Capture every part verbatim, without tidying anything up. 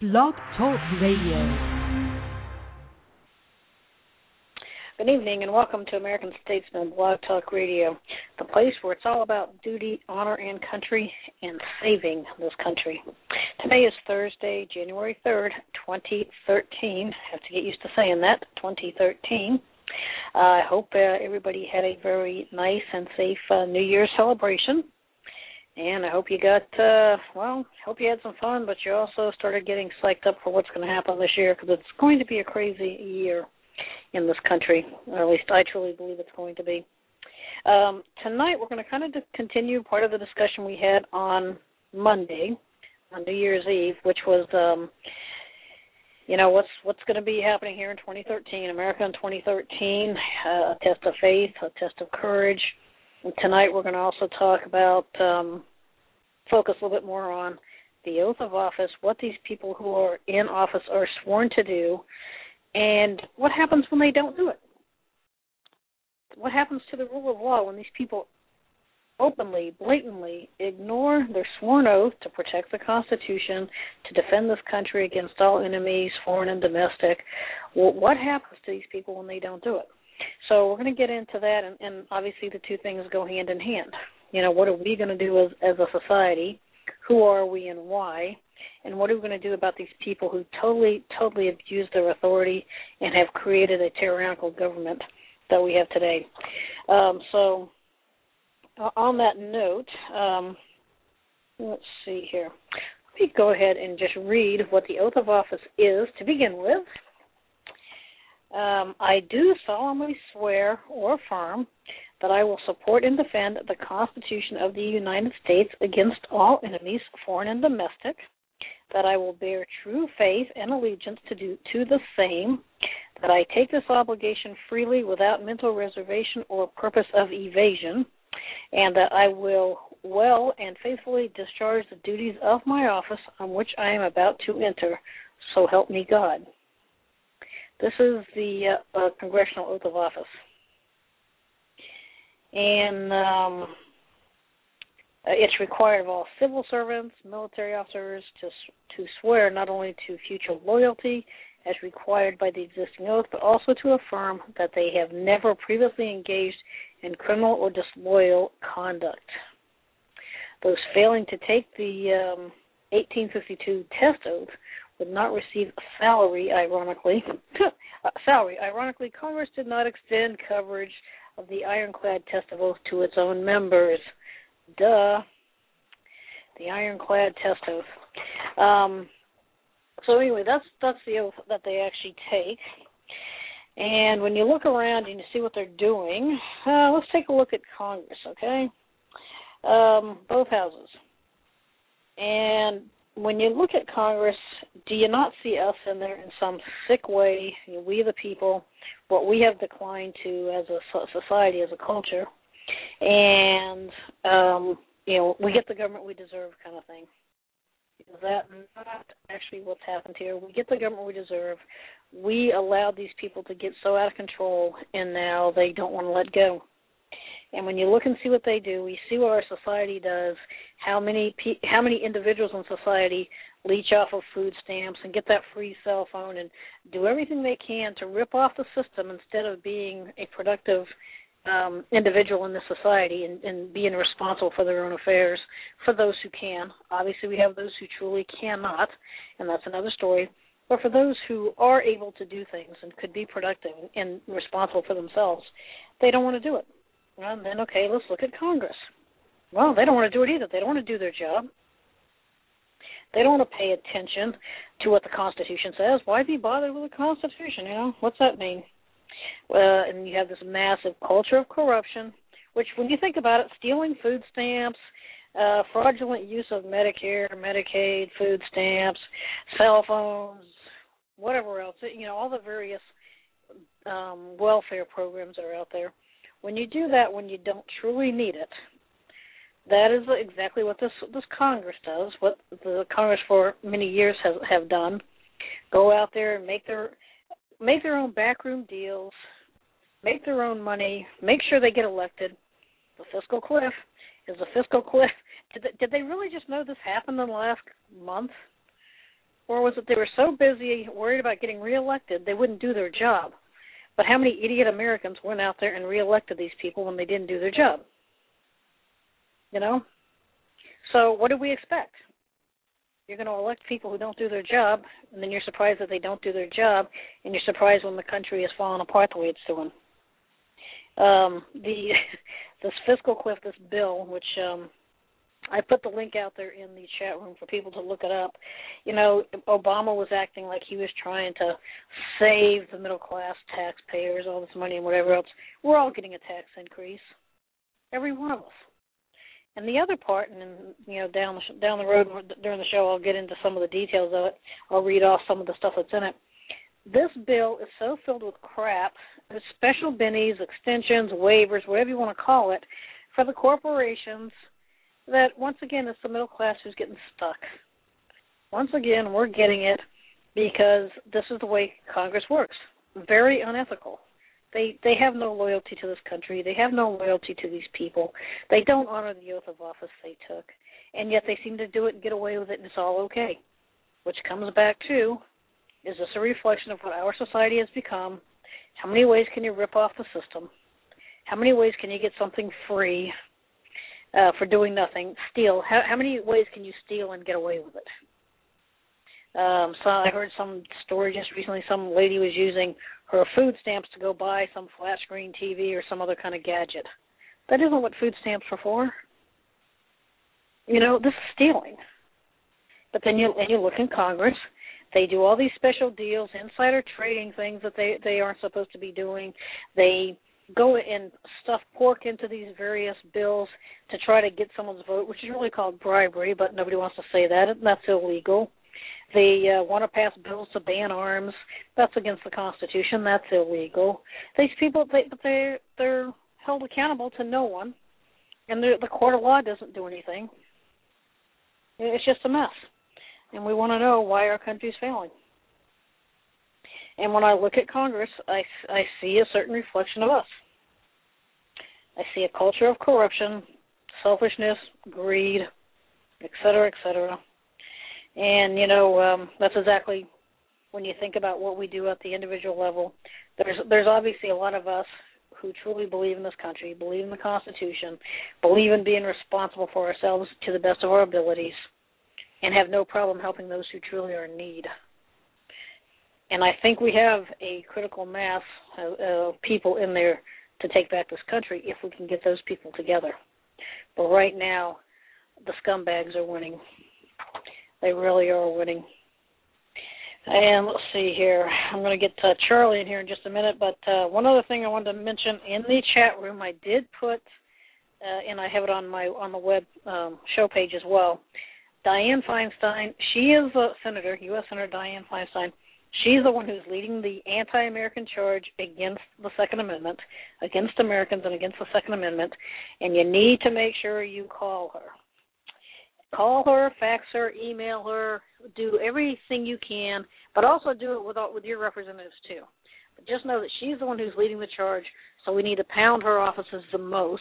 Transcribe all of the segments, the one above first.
Blog Talk Radio. Good evening and welcome to American Statesman Blog Talk Radio, the place where it's all about duty, honor, and country, and saving this country. Today is Thursday, January third, twenty thirteen. I have to get used to saying that, twenty thirteen. Uh, I hope uh, everybody had a very nice and safe uh, New Year's celebration. And I hope you got, uh, well, hope you had some fun, but you also started getting psyched up for what's going to happen this year, because it's going to be a crazy year in this country, or at least I truly believe it's going to be. Um, tonight we're going to kind of continue part of the discussion we had on Monday, on New Year's Eve, which was, um, you know, what's what's going to be happening here in twenty thirteen, America in twenty thirteen, uh, a test of faith, a test of courage. And tonight we're going to also talk about, um, focus a little bit more on the oath of office, what these people who are in office are sworn to do, and what happens when they don't do it. What happens to the rule of law when these people openly, blatantly ignore their sworn oath to protect the Constitution, to defend this country against all enemies, foreign and domestic? Well, what happens to these people when they don't do it? So we're going to get into that, and, and obviously the two things go hand in hand. You know, what are we going to do as, as a society? Who are we and why? And what are we going to do about these people who totally, totally abuse their authority and have created a tyrannical government that we have today? Um, so on that note, um, let's see here. Let me go ahead and just read what the oath of office is to begin with. Um, I do solemnly swear or affirm that I will support and defend the Constitution of the United States against all enemies, foreign and domestic, that I will bear true faith and allegiance to do to the same, that I take this obligation freely without mental reservation or purpose of evasion, and that I will well and faithfully discharge the duties of my office on which I am about to enter. So help me God. This is the uh, uh, Congressional Oath of Office. And um, it's required of all civil servants, military officers, to, to swear not only to future loyalty as required by the existing oath, but also to affirm that they have never previously engaged in criminal or disloyal conduct. Those failing to take the um, eighteen fifty-two test oath would not receive salary, ironically. salary. Ironically, Congress did not extend coverage of the ironclad test of oath to its own members. Duh. The ironclad test oath. Um, so anyway, that's that's the oath that they actually take. And when you look around and you see what they're doing, uh, let's take a look at Congress, okay? Um, both houses. And when you look at Congress, do you not see us in there in some sick way, you know, we the people, what we have declined to as a society, as a culture, and, um, you know, we get the government we deserve kind of thing. Is that not actually what's happened here? We get the government we deserve. We allowed these people to get so out of control, and now they don't want to let go. And when you look and see what they do, we see what our society does, how many pe- how many individuals in society leech off of food stamps and get that free cell phone and do everything they can to rip off the system instead of being a productive um, individual in this society and, and being responsible for their own affairs, for those who can. Obviously, we have those who truly cannot, and that's another story. But for those who are able to do things and could be productive and responsible for themselves, they don't want to do it. Well, then, okay, let's look at Congress. Well, they don't want to do it either. They don't want to do their job. They don't want to pay attention to what the Constitution says. Why be bothered with the Constitution, you know? What's that mean? Well, and you have this massive culture of corruption, which when you think about it, stealing food stamps, uh, fraudulent use of Medicare, Medicaid, food stamps, cell phones, whatever else, you know, all the various um, welfare programs that are out there. When you do that when you don't truly need it, that is exactly what this this Congress does, what the Congress for many years has have done. Go out there and make their make their own backroom deals, make their own money, make sure they get elected. The fiscal cliff is the fiscal cliff. Did they, did they really just know this happened in the last month? Or was it they were so busy worried about getting reelected they wouldn't do their job? But how many idiot Americans went out there and reelected these people when they didn't do their job? You know? So what do we expect? You're going to elect people who don't do their job, and then you're surprised that they don't do their job, and you're surprised when the country is falling apart the way it's doing. Um, the this fiscal cliff, this bill, which um, I put the link out there in the chat room for people to look it up. You know, Obama was acting like he was trying to save the middle class taxpayers, all this money and whatever else. We're all getting a tax increase, every one of us. And the other part, and you know, down the down the road during the show, I'll get into some of the details of it. I'll read off some of the stuff that's in it. This bill is so filled with crap, there's special bennies, extensions, waivers, whatever you want to call it, for the corporations, that once again it's the middle class who's getting stuck. Once again, we're getting it because this is the way Congress works. Very unethical. They they have no loyalty to this country. They have no loyalty to these people. They don't honor the oath of office they took, and yet they seem to do it and get away with it, and it's all okay. Which comes back to, is this a reflection of what our society has become? How many ways can you rip off the system? How many ways can you get something free uh, for doing nothing? Steal. How, how many ways can you steal and get away with it? Um, so I heard some story just recently. Some lady was using her food stamps to go buy some flat screen T V or some other kind of gadget. That isn't what food stamps are for. You know, this is stealing. But then you and you look in Congress, they do all these special deals, insider trading things that they, they aren't supposed to be doing. They go and stuff pork into these various bills to try to get someone's vote, which is really called bribery, but nobody wants to say that. That's illegal. They uh, want to pass bills to ban arms. That's against the Constitution. That's illegal. These people, they, they're, they're held accountable to no one, and the court of law doesn't do anything. It's just a mess, and we want to know why our country's failing. And when I look at Congress, I, I see a certain reflection of us. I see a culture of corruption, selfishness, greed, et cetera, et cetera. And, you know, um, that's exactly when you think about what we do at the individual level. There's there's obviously a lot of us who truly believe in this country, believe in the Constitution, believe in being responsible for ourselves to the best of our abilities, and have no problem helping those who truly are in need. And I think we have a critical mass of, of people in there to take back this country if we can get those people together. But right now, the scumbags are winning. They really are winning. And let's see here. I'm going to get uh, Charlie in here in just a minute. But uh, one other thing I wanted to mention in the chat room, I did put, uh, and I have it on my on the web um, show page as well. Dianne Feinstein. She is a senator, U S Senator Dianne Feinstein. She's the one who's leading the anti-American charge against the Second Amendment, against Americans and against the Second Amendment. And you need to make sure you call her. Call her, fax her, email her, do everything you can, but also do it with with your representatives too. But just know that she's the one who's leading the charge, so we need to pound her offices the most.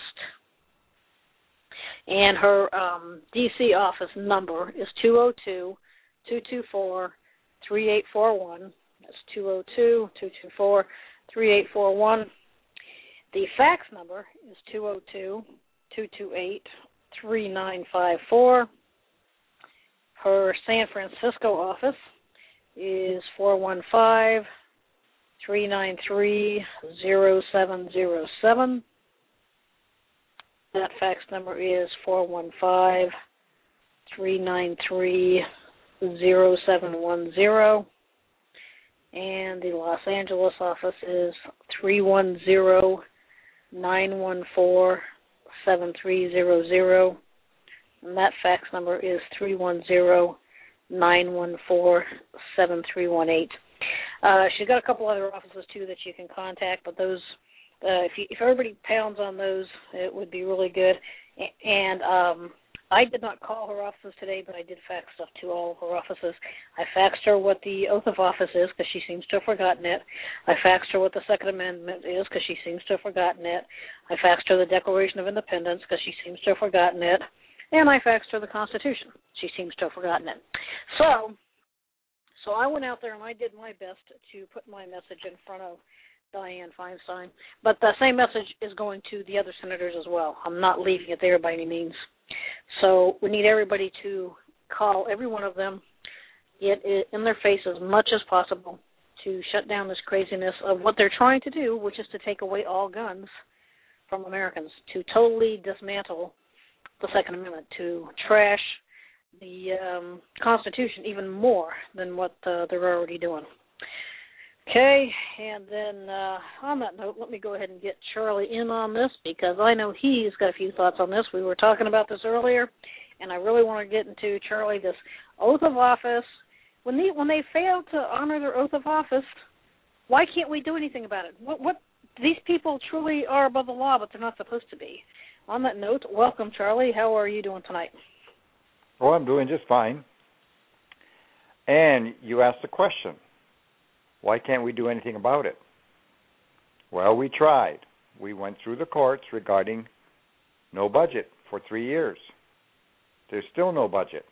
And her um, D C office number is two oh two, two two four, three eight four one. That's two oh two, two two four, three eight four one. The fax number is two oh two, two two eight, three nine five four. Her San Francisco office is four one five, three nine three, zero seven zero seven. That fax number is four one five, three nine three, zero seven one zero. And the Los Angeles office is three one zero, nine one four, seven three zero zero. And that fax number is three one zero, nine one four, seven three one eight. Uh, she's got a couple other offices, too, that you can contact, but those, uh, if, you, if everybody pounds on those, it would be really good. And um, I did not call her offices today, but I did fax stuff to all of her offices. I faxed her what the oath of office is, because she seems to have forgotten it. I faxed her what the Second Amendment is, because she seems to have forgotten it. I faxed her the Declaration of Independence, because she seems to have forgotten it. And I faxed her the Constitution. She seems to have forgotten it. So So I went out there and I did my best to put my message in front of Dianne Feinstein. But the same message is going to the other senators as well. I'm not leaving it there by any means. So we need everybody to call every one of them, get it in their face as much as possible to shut down this craziness of what they're trying to do, which is to take away all guns from Americans, to totally dismantle the Second Amendment, to trash the um, Constitution even more than what uh, they're already doing. Okay, and then uh, on that note, let me go ahead and get Charlie in on this because I know he's got a few thoughts on this. We were talking about this earlier, and I really want to get into, Charlie, this oath of office. When they when they fail to honor their oath of office, why can't we do anything about it? What what these people truly are above the law, but they're not supposed to be. On that note, welcome, Charlie. How are you doing tonight? Oh, I'm doing just fine. And you asked the question, why can't we do anything about it? Well, we tried. We went through the courts regarding no budget for three years. There's still no budget.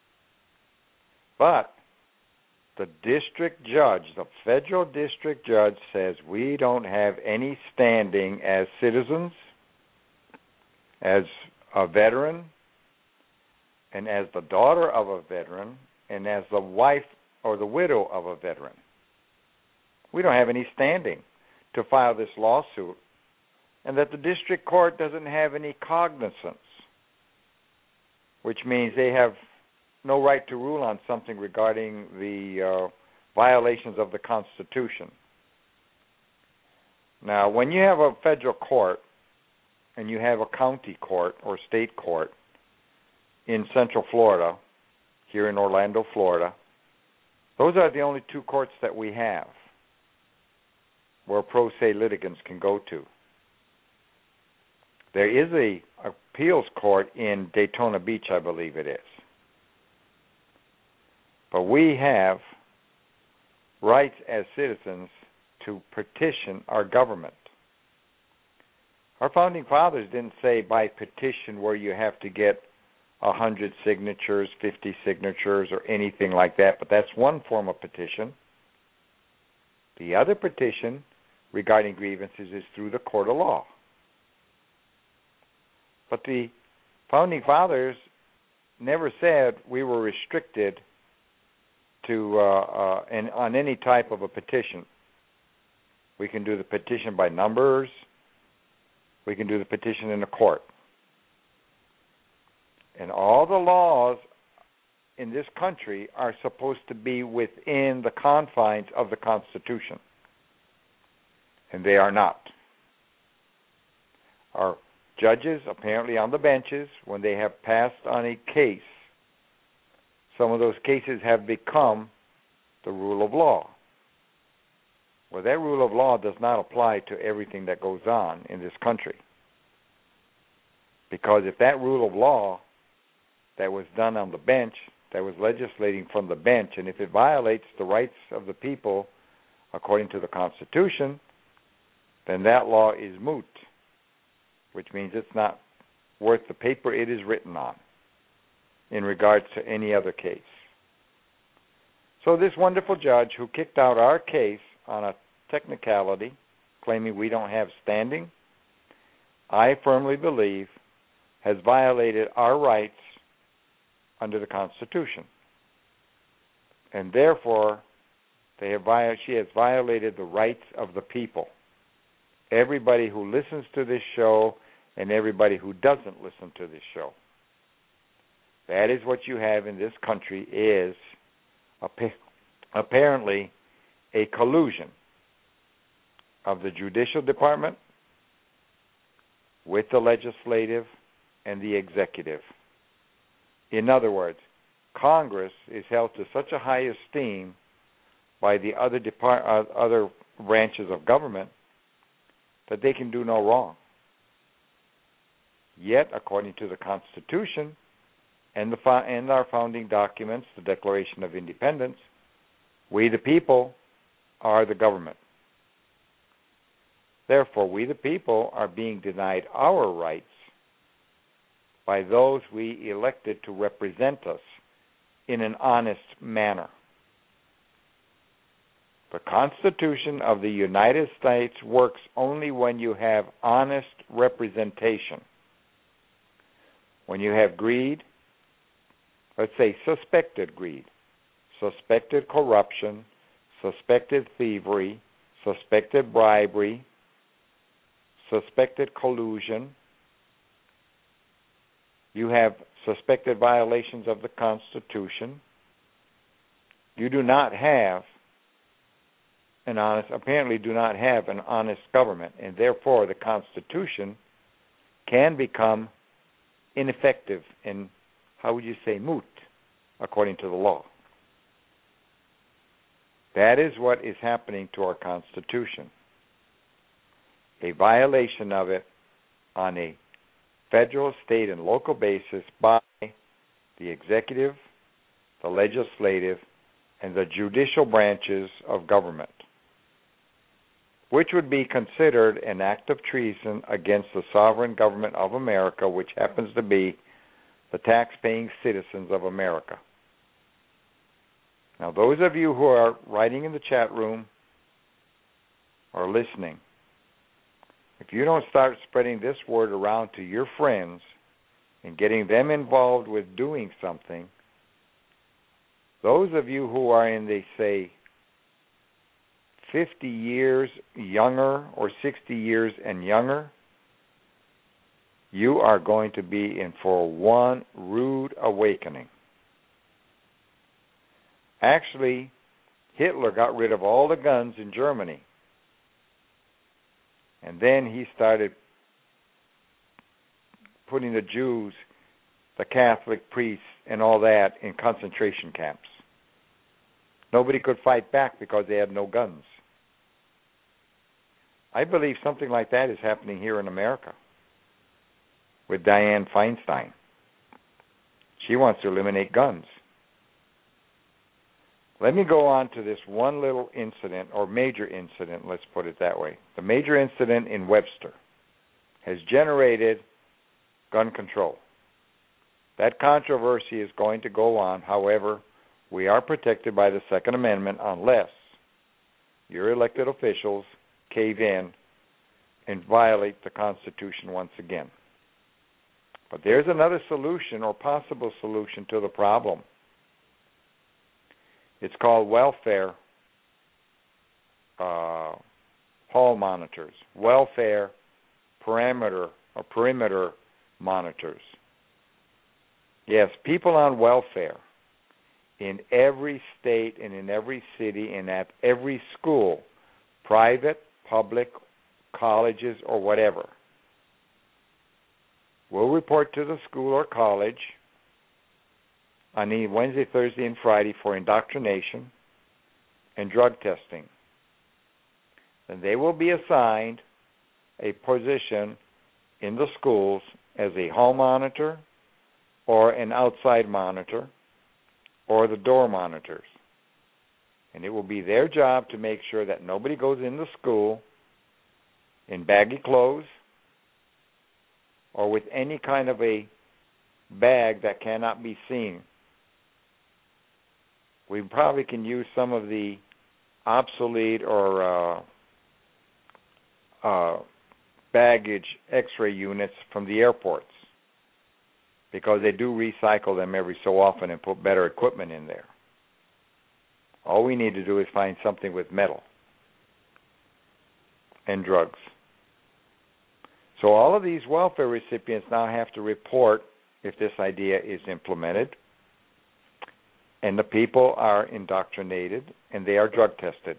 But the district judge, the federal district judge, says we don't have any standing as citizens, as a veteran, and as the daughter of a veteran, and as the wife or the widow of a veteran. We don't have any standing to file this lawsuit, and that the district court doesn't have any cognizance, which means they have no right to rule on something regarding the uh, violations of the Constitution. Now, when you have a federal court and you have a county court or state court in Central Florida, here in Orlando, Florida, those are the only two courts that we have where pro se litigants can go to. There is a appeals court in Daytona Beach, I believe it is. But we have rights as citizens to petition our government. Our founding fathers didn't say by petition where you have to get one hundred signatures, fifty signatures, or anything like that, but that's one form of petition. The other petition regarding grievances is through the court of law. But the founding fathers never said we were restricted to uh, uh, and on any type of a petition. We can do the petition by numbers. We can do the petition in the court. And all the laws in this country are supposed to be within the confines of the Constitution. And they are not. Our judges, apparently on the benches, when they have passed on a case, some of those cases have become the rule of law. Well, that rule of law does not apply to everything that goes on in this country. Because if that rule of law that was done on the bench, that was legislating from the bench, and if it violates the rights of the people according to the Constitution, then that law is moot, which means it's not worth the paper it is written on in regards to any other case. So this wonderful judge who kicked out our case on a technicality, claiming we don't have standing, I firmly believe has violated our rights under the Constitution. And therefore, they have viol- she has violated the rights of the people. Everybody who listens to this show and everybody who doesn't listen to this show. That is what you have in this country, is apparently a collusion of the Judicial Department with the legislative and the executive. In other words, Congress is held to such a high esteem by the other depart- uh, other branches of government that they can do no wrong. Yet, according to the Constitution and, the fo- and our founding documents, the Declaration of Independence, we the people are the government. Therefore, we the people are being denied our rights by those we elected to represent us in an honest manner. The Constitution of the United States works only when you have honest representation. When you have greed, let's say suspected greed, suspected corruption, suspected thievery, suspected bribery, suspected collusion, you have suspected violations of the Constitution, you do not have an honest, apparently do not have an honest government, and therefore the Constitution can become ineffective and, how would you say, moot, according to the law. That is what is happening to our Constitution. A violation of it on a federal, state, and local basis by the executive, the legislative, and the judicial branches of government, which would be considered an act of treason against the sovereign government of America, which happens to be the tax-paying citizens of America. Now, those of you who are writing in the chat room or listening, if you don't start spreading this word around to your friends and getting them involved with doing something, those of you who are in the, say, fifty years younger or sixty years and younger, you are going to be in for one rude awakening. Actually, Hitler got rid of all the guns in Germany. And then he started putting the Jews, the Catholic priests, and all that in concentration camps. Nobody could fight back because they had no guns. I believe something like that is happening here in America with Dianne Feinstein. She wants to eliminate guns. Let me go on to this one little incident, or major incident, let's put it that way. The major incident in Webster has generated gun control. That controversy is going to go on. However, we are protected by the Second Amendment unless your elected officials cave in and violate the Constitution once again. But there's another solution or possible solution to the problem. It's called welfare uh, hall monitors, welfare parameter or perimeter monitors. Yes, people on welfare in every state and in every city and at every school, private, public, colleges, or whatever, will report to the school or college on the Wednesday, Thursday, and Friday for indoctrination and drug testing. Then they will be assigned a position in the schools as a hall monitor or an outside monitor or the door monitors. And it will be their job to make sure that nobody goes in the school in baggy clothes or with any kind of a bag that cannot be seen. We probably can use some of the obsolete or uh, uh, baggage X-ray units from the airports because they do recycle them every so often and put better equipment in there. All we need to do is find something with metal and drugs. So all of these welfare recipients now have to report if this idea is implemented, and the people are indoctrinated and they are drug tested.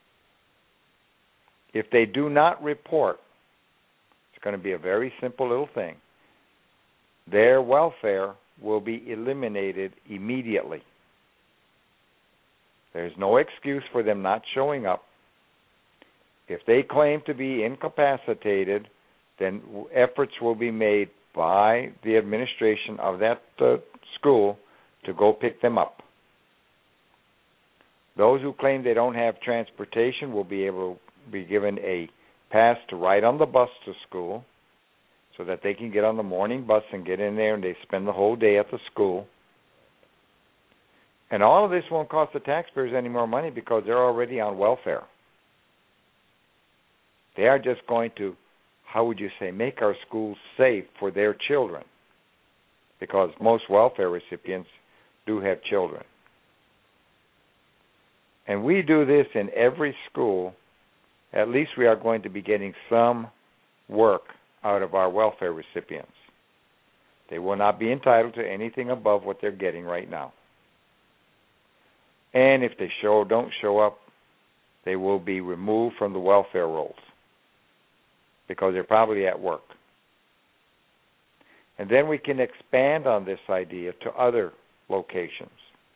If they do not report, it's going to be a very simple little thing. Their welfare will be eliminated immediately. There's no excuse for them not showing up. If they claim to be incapacitated, then efforts will be made by the administration of that uh, school to go pick them up. Those who claim they don't have transportation will be able to be given a pass to ride on the bus to school so that they can get on the morning bus and get in there and they spend the whole day at the school. And all of this won't cost the taxpayers any more money because they're already on welfare. They are just going to, how would you say, make our schools safe for their children, because most welfare recipients do have children. And we do this in every school. At least we are going to be getting some work out of our welfare recipients. They will not be entitled to anything above what they're getting right now. And if they show don't show up, they will be removed from the welfare rolls because they're probably at work. And then we can expand on this idea to other locations.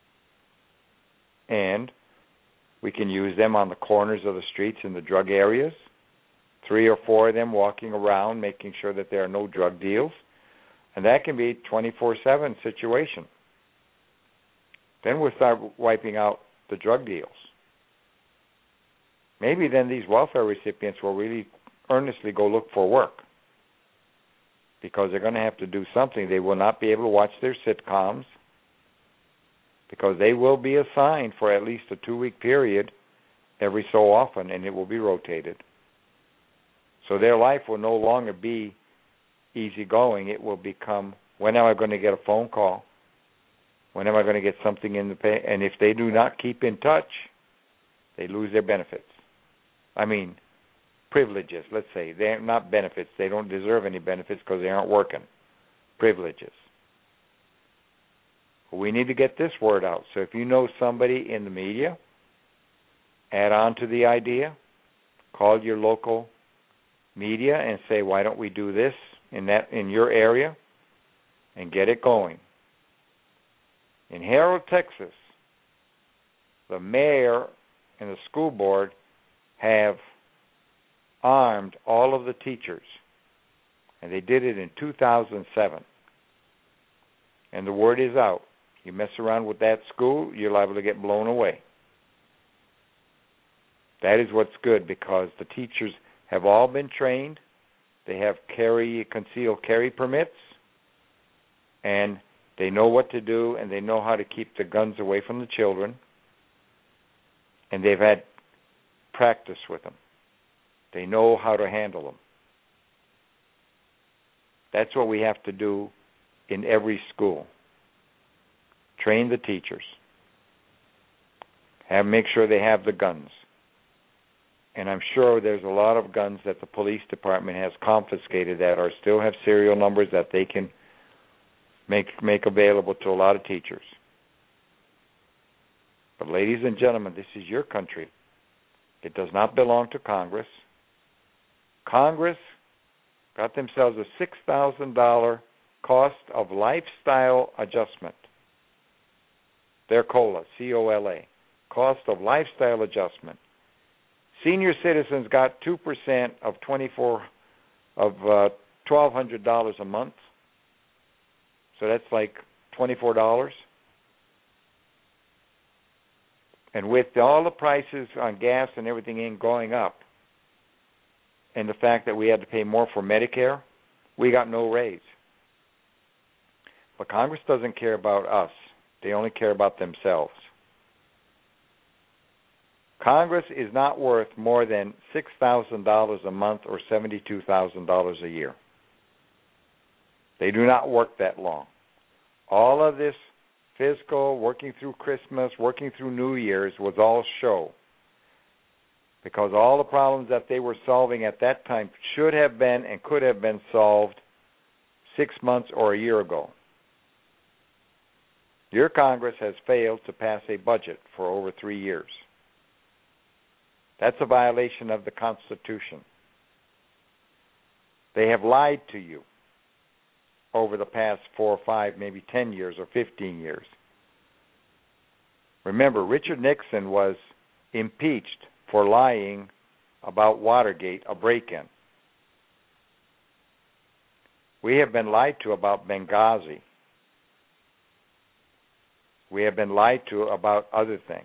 And we can use them on the corners of the streets in the drug areas, three or four of them walking around making sure that there are no drug deals. And that can be a twenty-four seven situation. Then we'll start wiping out the drug deals. Maybe then these welfare recipients will really earnestly go look for work because they're going to have to do something. They will not be able to watch their sitcoms because they will be assigned for at least a two-week period every so often, and it will be rotated. So their life will no longer be easygoing. It will become, when am I going to get a phone call? When am I going to get something in the pay? And if they do not keep in touch, they lose their benefits. I mean, privileges, let's say. They're not benefits. They don't deserve any benefits because they aren't working. Privileges. We need to get this word out. So if you know somebody in the media, add on to the idea, call your local media and say, why don't we do this in that in your area, and get it going. In Harrow, Texas, the mayor and the school board have armed all of the teachers, and they did it in two thousand seven. And the word is out. You mess around with that school, you're liable to get blown away. That is what's good, because the teachers have all been trained. They have carry concealed carry permits, and they know what to do, and they know how to keep the guns away from the children, and they've had practice with them. They know how to handle them. That's what we have to do in every school. Train the teachers. Have make sure they have the guns. And I'm sure there's a lot of guns that the police department has confiscated that are still have serial numbers that they can make make available to a lot of teachers. But ladies and gentlemen, this is your country. It does not belong to Congress. Congress got themselves a six thousand dollars cost of lifestyle adjustment. Their COLA, C O L A, cost of lifestyle adjustment. Senior citizens got two percent of twenty-four of uh, twelve hundred dollars a month. So that's like twenty-four dollars. And with all the prices on gas and everything in going up, and the fact that we had to pay more for Medicare, we got no raise. But Congress doesn't care about us. They only care about themselves. Congress is not worth more than six thousand dollars a month or seventy-two thousand dollars a year. They do not work that long. All of this fiscal, working through Christmas, working through New Year's was all show. Because all the problems that they were solving at that time should have been and could have been solved six months or a year ago. Your Congress has failed to pass a budget for over three years. That's a violation of the Constitution. They have lied to you over the past four or five, maybe ten years or fifteen years. Remember, Richard Nixon was impeached for lying about Watergate, a break-in. We have been lied to about Benghazi. We have been lied to about other things.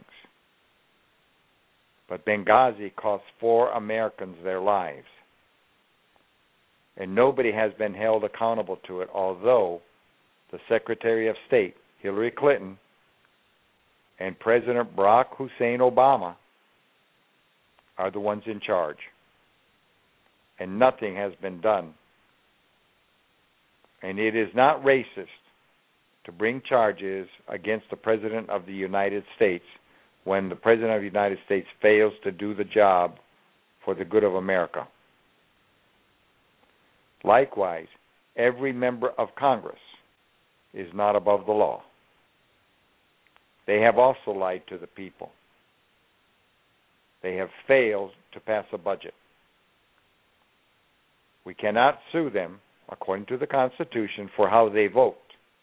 But Benghazi cost four Americans their lives. And nobody has been held accountable to it, although the Secretary of State, Hillary Clinton, and President Barack Hussein Obama are the ones in charge. And nothing has been done. And it is not racist to bring charges against the President of the United States when the President of the United States fails to do the job for the good of America. Likewise, every member of Congress is not above the law. They have also lied to the people. They have failed to pass a budget. We cannot sue them, according to the Constitution, for how they vote.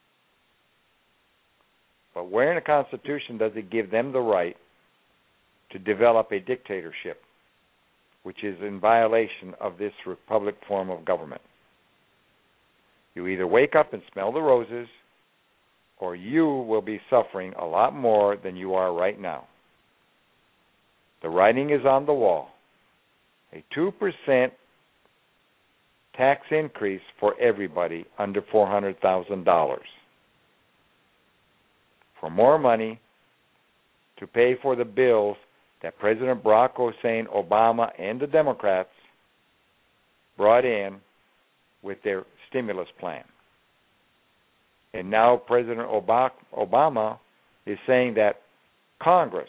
But where in the Constitution does it give them the right to develop a dictatorship, which is in violation of this republic form of government? You either wake up and smell the roses, or you will be suffering a lot more than you are right now. The writing is on the wall. A two percent tax increase for everybody under four hundred thousand dollars. For more money to pay for the bills that President Barack Hussein Obama and the Democrats brought in with their stimulus plan. And now President Obama is saying that Congress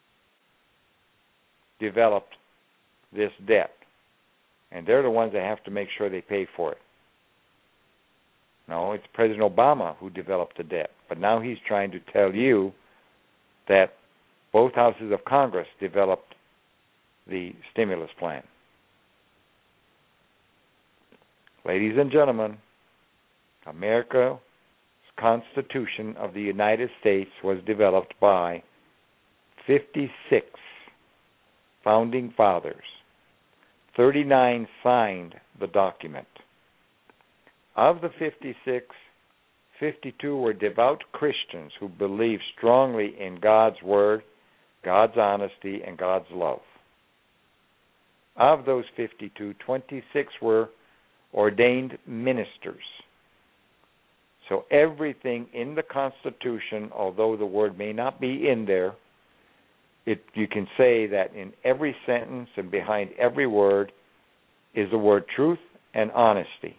developed this debt, and they're the ones that have to make sure they pay for it. No, it's President Obama who developed the debt, but now he's trying to tell you that both houses of Congress developed the stimulus plan. Ladies and gentlemen, America's Constitution of the United States was developed by fifty-six founding fathers. thirty-nine signed the document. Of the fifty-six, fifty-two were devout Christians who believed strongly in God's word, God's honesty, and God's love. Of those fifty-two, twenty-six were ordained ministers. So everything in the Constitution, although the word may not be in there, it, you can say that in every sentence and behind every word is the word truth and honesty.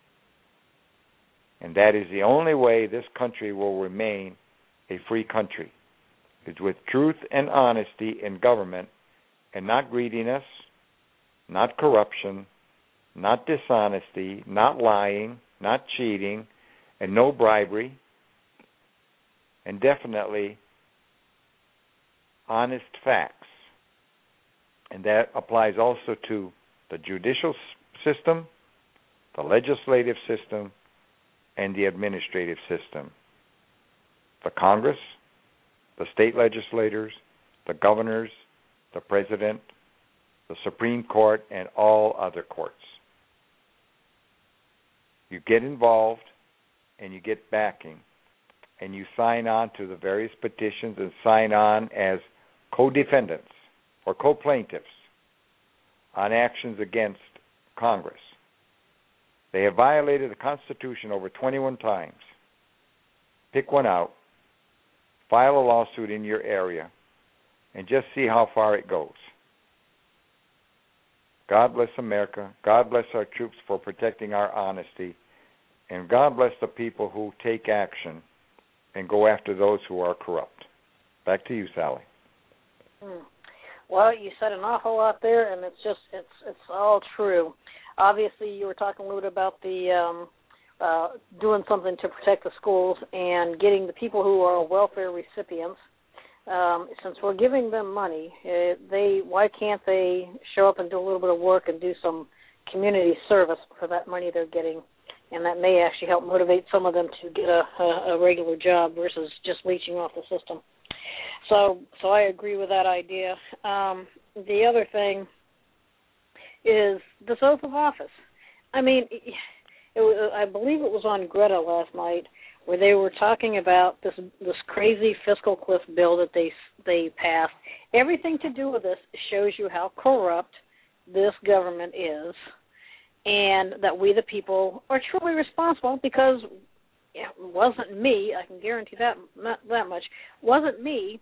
And that is the only way this country will remain a free country, is with truth and honesty in government, and not greediness, not corruption, not dishonesty, not lying, not cheating, and no bribery, and definitely honest facts. And that applies also to the judicial system, the legislative system, and the administrative system. The Congress, the state legislators, the governors, the president, the Supreme Court, and all other courts. You get involved and you get backing, and you sign on to the various petitions and sign on as co-defendants or co-plaintiffs on actions against Congress. They have violated the Constitution over twenty-one times. Pick one out, file a lawsuit in your area, and just see how far it goes. God bless America. God bless our troops for protecting our honesty. And God bless the people who take action and go after those who are corrupt. Back to you, Sally. Hmm. Well, you said an awful lot there, and it's just it's it's all true. Obviously, you were talking a little bit about the um, uh, doing something to protect the schools and getting the people who are welfare recipients. Um, since we're giving them money, uh, they why can't they show up and do a little bit of work and do some community service for that money they're getting? And that may actually help motivate some of them to get a, a, a regular job versus just leeching off the system. So, so I agree with that idea. Um, the other thing is this oath of office. I mean, it, it was, I believe it was on Greta last night where they were talking about this this crazy fiscal cliff bill that they they passed. Everything to do with this shows you how corrupt this government is, and that we the people are truly responsible because it wasn't me, I can guarantee that not that much, wasn't me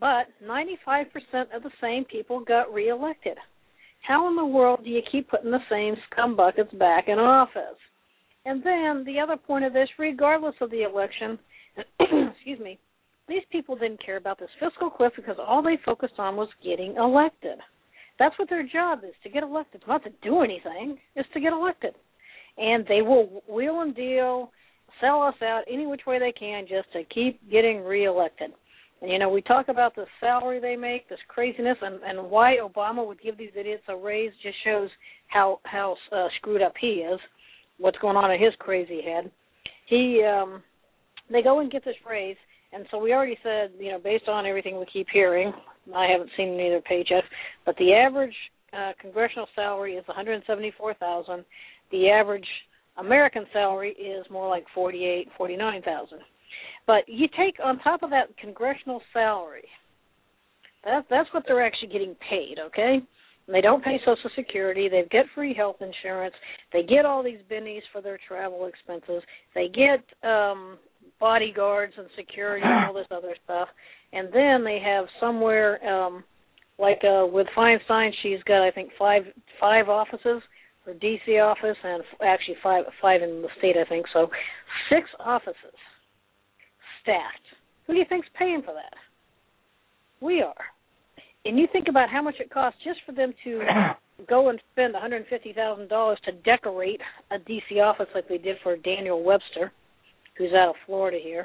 But ninety-five percent of the same people got reelected. How in the world do you keep putting the same scumbuckets back in office? And then the other point of this, regardless of the election, excuse me, these people didn't care about this fiscal cliff because all they focused on was getting elected. That's what their job is, to get elected. It's not to do anything. It's to get elected. And they will wheel and deal, sell us out any which way they can just to keep getting reelected. And, you know, we talk about the salary they make, this craziness, and, and why Obama would give these idiots a raise just shows how, how uh, screwed up he is, what's going on in his crazy head. He, um, they go and get this raise, and so we already said, you know, based on everything we keep hearing, I haven't seen any of their paychecks, but the average uh, congressional salary is one hundred seventy-four thousand dollars. The average American salary is more like forty-eight thousand dollars, forty-nine thousand dollars. But you take on top of that congressional salary, that, that's what they're actually getting paid, okay? And they don't pay Social Security. They get free health insurance. They get all these bennies for their travel expenses. They get um, bodyguards and security and all this other stuff. And then they have somewhere, um, like uh, with Feinstein, she's got, I think, five five offices, her D C office, and actually five five in the state, I think. So six offices staffed. Who do you think's paying for that? We are. And you think about how much it costs just for them to go and spend one hundred fifty thousand dollars to decorate a D C office like they did for Daniel Webster, who's out of Florida here.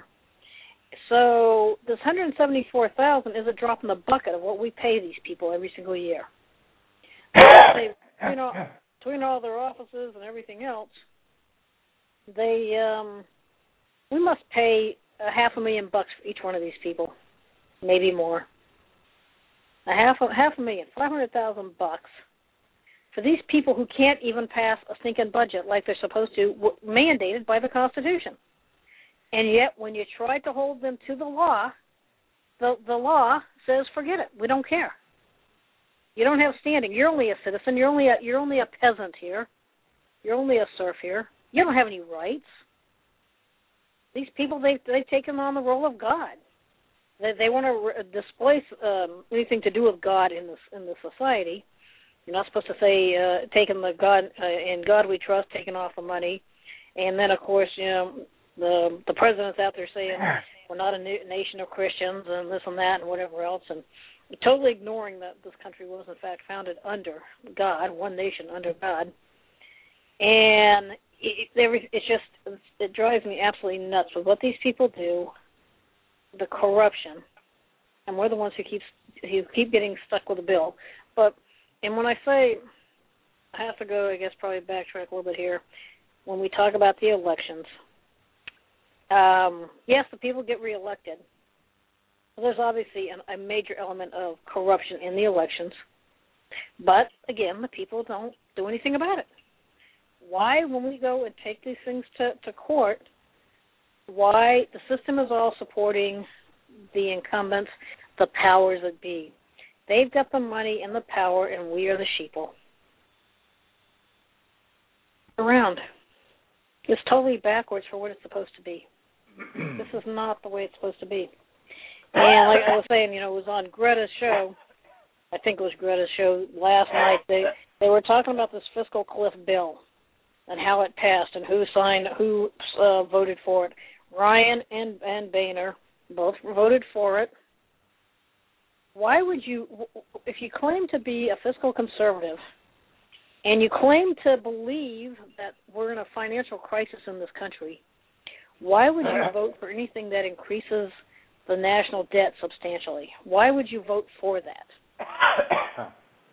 So this one hundred seventy-four thousand dollars is a drop in the bucket of what we pay these people every single year. They, between, all, between all their offices and everything else, they um, we must pay a half a million bucks for each one of these people, maybe more. A half a half a million, five hundred thousand bucks for these people who can't even pass a stinking budget like they're supposed to, w- mandated by the Constitution. And yet, when you try to hold them to the law, the the law says, "Forget it. We don't care. You don't have standing. You're only a citizen. You're only a you're only a peasant here. You're only a serf here. You don't have any rights." These people, they they've taken on the role of God. They they want to re- displace um, anything to do with God in this in the society. You're not supposed to say uh, taking the God uh, in God we trust, taking off the money, and then of course you know the the president's out there saying we're not a nation of Christians and this and that and whatever else, and totally ignoring that this country was in fact founded under God, one nation under God, and it, it, it's just it drives me absolutely nuts with what these people do. The corruption, and we're the ones who keep who keep getting stuck with the bill. But and when I say I have to go, I guess probably backtrack a little bit here. When we talk about the elections, um, yes, the people get reelected. But there's obviously an, a major element of corruption in the elections. But again, the people don't do anything about it. Why, when we go and take these things to, to court? Why the system is all supporting the incumbents, the powers that be. They've got the money and the power, and we are the sheeple. Around. It's totally backwards for what it's supposed to be. This is not the way it's supposed to be. And like I was saying, you know, it was on Greta's show. I think it was Greta's show last night. They they were talking about this fiscal cliff bill and how it passed and who signed, who uh, voted for it. Ryan and, and Boehner both voted for it. Why would you, if you claim to be a fiscal conservative and you claim to believe that we're in a financial crisis in this country, why would you vote for anything that increases the national debt substantially? Why would you vote for that?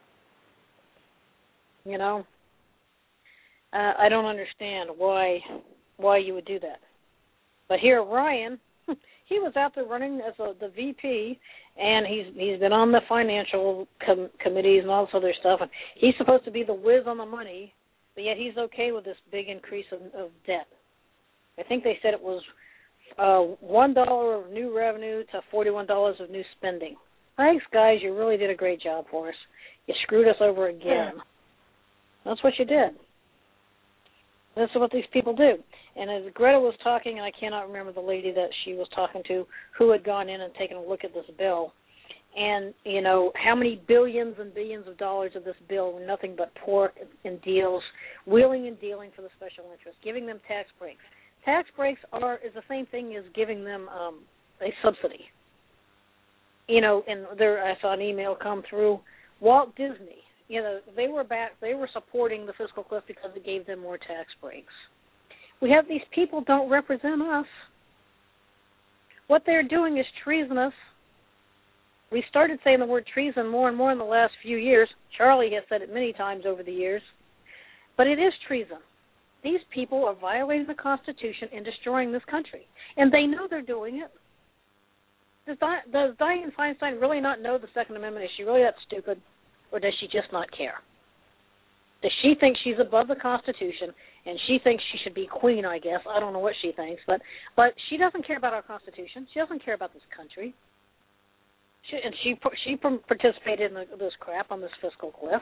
You know, uh, I don't understand why why you would do that. But here, Ryan, he was out there running as a, the V P, and he's he's been on the financial com- committees and all this other stuff, and he's supposed to be the whiz on the money, but yet he's okay with this big increase of, of debt. I think they said it was uh, one dollar of new revenue to forty-one dollars of new spending. Thanks, guys. You really did a great job for us. You screwed us over again. That's what you did. That's what these people do. And as Greta was talking, and I cannot remember the lady that she was talking to who had gone in and taken a look at this bill, And, you know, how many billions and billions of dollars of this bill were nothing but pork and deals, wheeling and dealing for the special interests, giving them tax breaks. Tax breaks are is the same thing as giving them um, a subsidy. You know, and there I saw an email come through. Walt Disney, you know, they were back. They were supporting the fiscal cliff because it gave them more tax breaks. We have these people don't represent us. What they're doing is treasonous. We started saying the word treason more and more in the last few years. Charlie has said it many times over the years. But it is treason. These people are violating the Constitution and destroying this country. And they know they're doing it. Does, Di- does Dianne Feinstein really not know the Second Amendment? Is she really that stupid? Or does she just not care? Does she think she's above the Constitution and she thinks she should be queen, I guess? I don't know what she thinks. But, but she doesn't care about our Constitution. She doesn't care about this country. She, and she she participated in the, this crap on this fiscal cliff.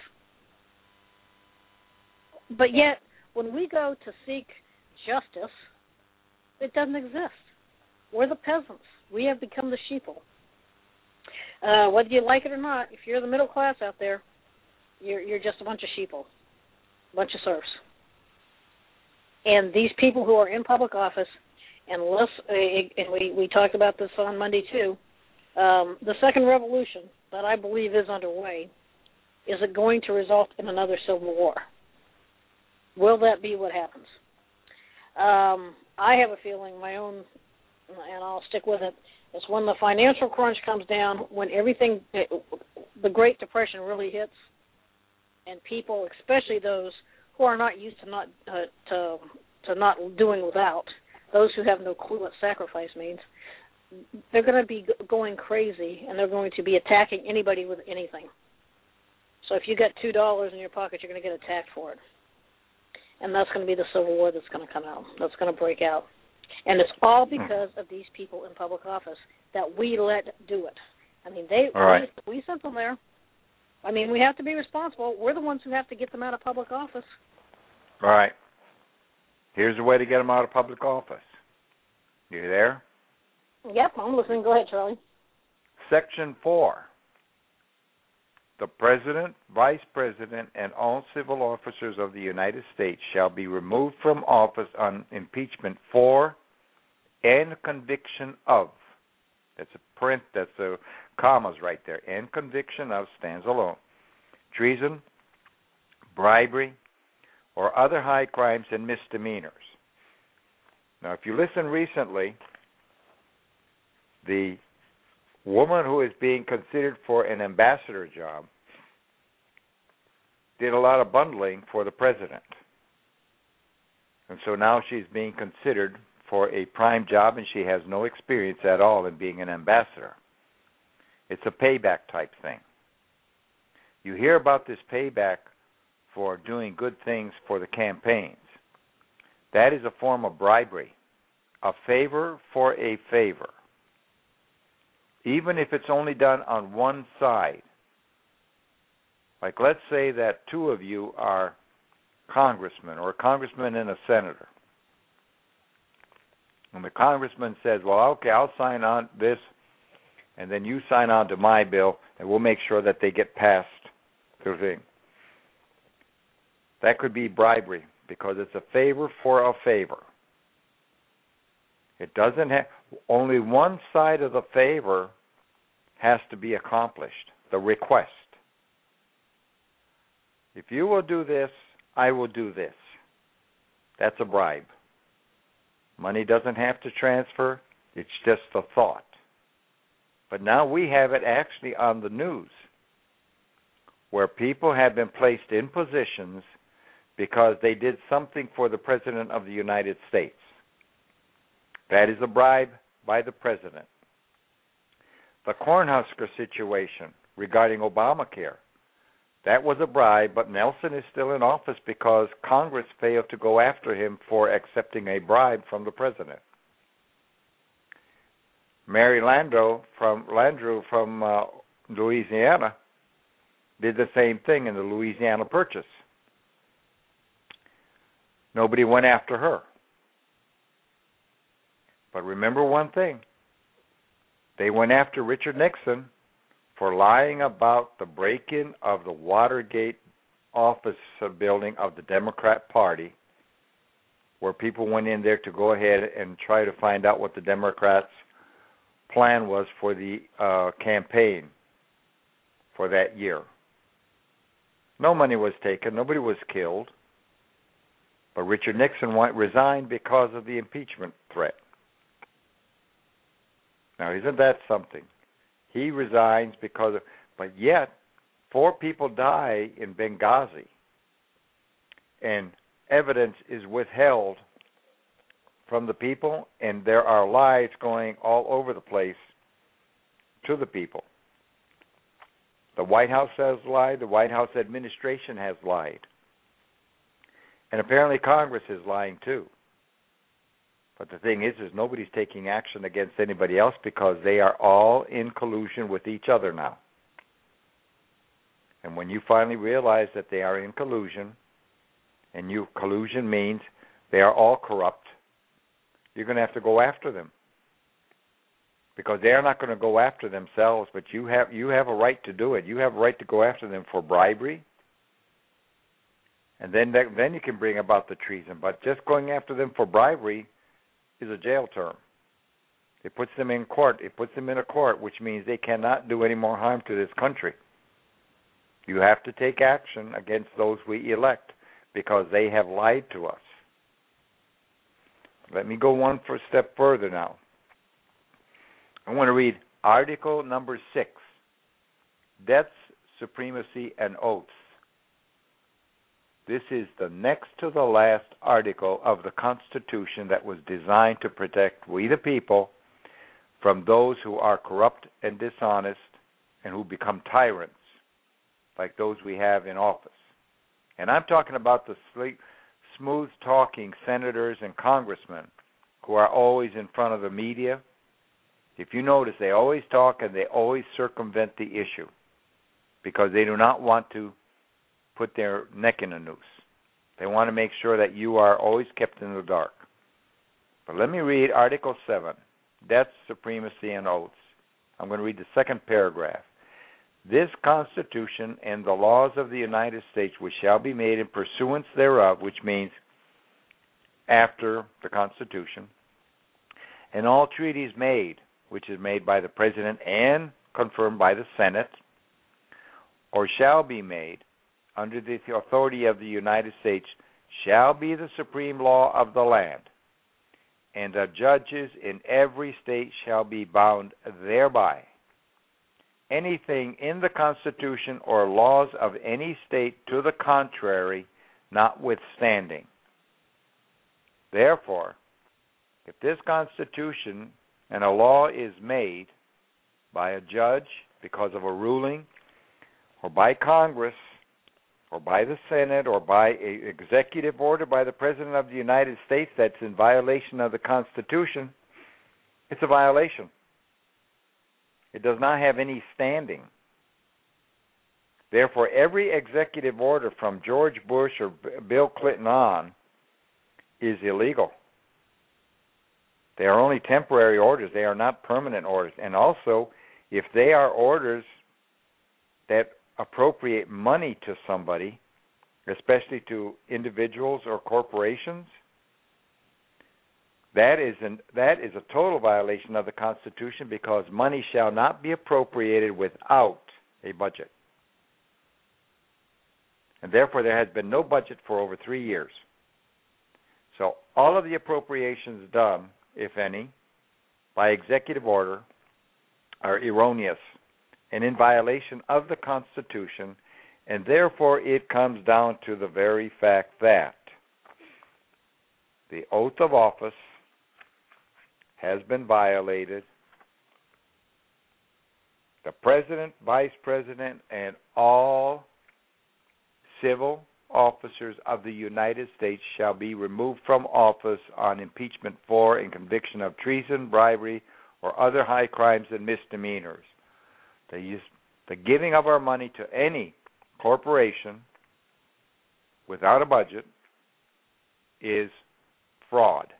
But yet, when we go to seek justice, it doesn't exist. We're the peasants. We have become the sheeple. Uh, whether you like it or not, if you're the middle class out there, you're you're just a bunch of sheeple, a bunch of serfs. And these people who are in public office, unless and we we talked about this on Monday too. Um, the second revolution that I believe is underway, is it going to result in another civil war? Will that be what happens? Um, I have a feeling, my own, and I'll stick with it, is when the financial crunch comes down, when everything, the Great Depression really hits, and people, especially those who are not used to not uh, to to not doing without, those who have no clue what sacrifice means, they're going to be going crazy, and they're going to be attacking anybody with anything. So if you got two dollars in your pocket, you're going to get attacked for it. And that's going to be the civil war that's going to come out, that's going to break out. And it's all because of these people in public office that we let do it. I mean, they right. we, we sent them there. I mean, we have to be responsible. We're the ones who have to get them out of public office. All right. Here's the way to get them out of public office. You there? Yep, I'm listening. Go ahead, Charlie. Section four. The President, Vice President, and all civil officers of the United States shall be removed from office on impeachment for and conviction of. That's a print, that's a commas right there. And conviction of stands alone. Treason, bribery, or other high crimes and misdemeanors. Now, if you listen recently, the woman who is being considered for an ambassador job did a lot of bundling for the president. And so now she's being considered for a prime job, and she has no experience at all in being an ambassador. It's a payback type thing. You hear about this payback for doing good things for the campaigns. That is a form of bribery, a favor for a favor. Even if it's only done on one side. Like, let's say that two of you are congressmen, or a congressman and a senator. And the congressman says, well, okay, I'll sign on this, and then you sign on to my bill, and we'll make sure that they get passed the thing. That could be bribery, because it's a favor for a favor. It doesn't have, only one side of the favor has to be accomplished, the request. If you will do this, I will do this. That's a bribe. Money doesn't have to transfer, it's just a thought. But now we have it actually on the news, where people have been placed in positions because they did something for the President of the United States. That is a bribe by the President. The Cornhusker situation regarding Obamacare, that was a bribe, but Nelson is still in office because Congress failed to go after him for accepting a bribe from the President. Mary Landrieu from, Landrieu from uh, Louisiana did the same thing in the Louisiana Purchase. Nobody went after her. But remember one thing. They went after Richard Nixon for lying about the break-in of the Watergate office building of the Democrat Party, where people went in there to go ahead and try to find out what the Democrats' plan was for the uh, campaign for that year. No money was taken. Nobody was killed. But Richard Nixon resigned because of the impeachment threat. Now, isn't that something? He resigns because of, but yet, four people die in Benghazi, and evidence is withheld from the people, and there are lies going all over the place to the people. The White House has lied. The White House administration has lied. And apparently Congress is lying too. But the thing is, is nobody's taking action against anybody else because they are all in collusion with each other now. And when you finally realize that they are in collusion, and you collusion means they are all corrupt, you're going to have to go after them. Because they are not going to go after themselves, but you have you have a right to do it. You have a right to go after them for bribery, and then that, then you can bring about the treason. But just going after them for bribery is a jail term. It puts them in court. It puts them in a court, which means they cannot do any more harm to this country. You have to take action against those we elect because they have lied to us. Let me go one for step further now. I want to read article number six, Deaths, Supremacy, and Oaths. This is the next to the last article of the Constitution that was designed to protect we the people from those who are corrupt and dishonest and who become tyrants like those we have in office. And I'm talking about the sleek, smooth-talking senators and congressmen who are always in front of the media. If you notice, they always talk and they always circumvent the issue because they do not want to put their neck in a noose. They want to make sure that you are always kept in the dark. But let me read Article seven, Deaths, Supremacy, and Oaths. I'm going to read the second paragraph. This Constitution and the laws of the United States which shall be made in pursuance thereof, which means after the Constitution, and all treaties made, which is made by the President and confirmed by the Senate, or shall be made under the authority of the United States, shall be the supreme law of the land, and the judges in every state shall be bound thereby. Anything in the Constitution or laws of any state to the contrary notwithstanding. Therefore, if this Constitution and a law is made by a judge because of a ruling, or by Congress, or by the Senate, or by an executive order by the President of the United States that's in violation of the Constitution, it's a violation. It does not have any standing. Therefore, every executive order from George Bush or Bill Clinton on is illegal. They are only temporary orders. They are not permanent orders. And also, if they are orders that appropriate money to somebody, especially to individuals or corporations, that is an, that is a total violation of the Constitution because money shall not be appropriated without a budget. And therefore, there has been no budget for over three years. So all of the appropriations done, if any, by executive order are erroneous and in violation of the Constitution, and therefore it comes down to the very fact that the oath of office has been violated. The President, Vice President, and all civil officers of the United States shall be removed from office on impeachment for and conviction of treason, bribery, or other high crimes and misdemeanors. The, use, the giving of our money to any corporation without a budget is fraud,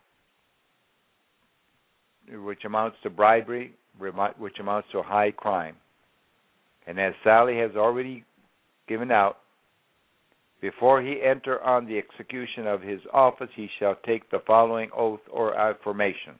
which amounts to bribery, which amounts to a high crime. And as Sally has already given out, before he enter on the execution of his office, he shall take the following oath or affirmation.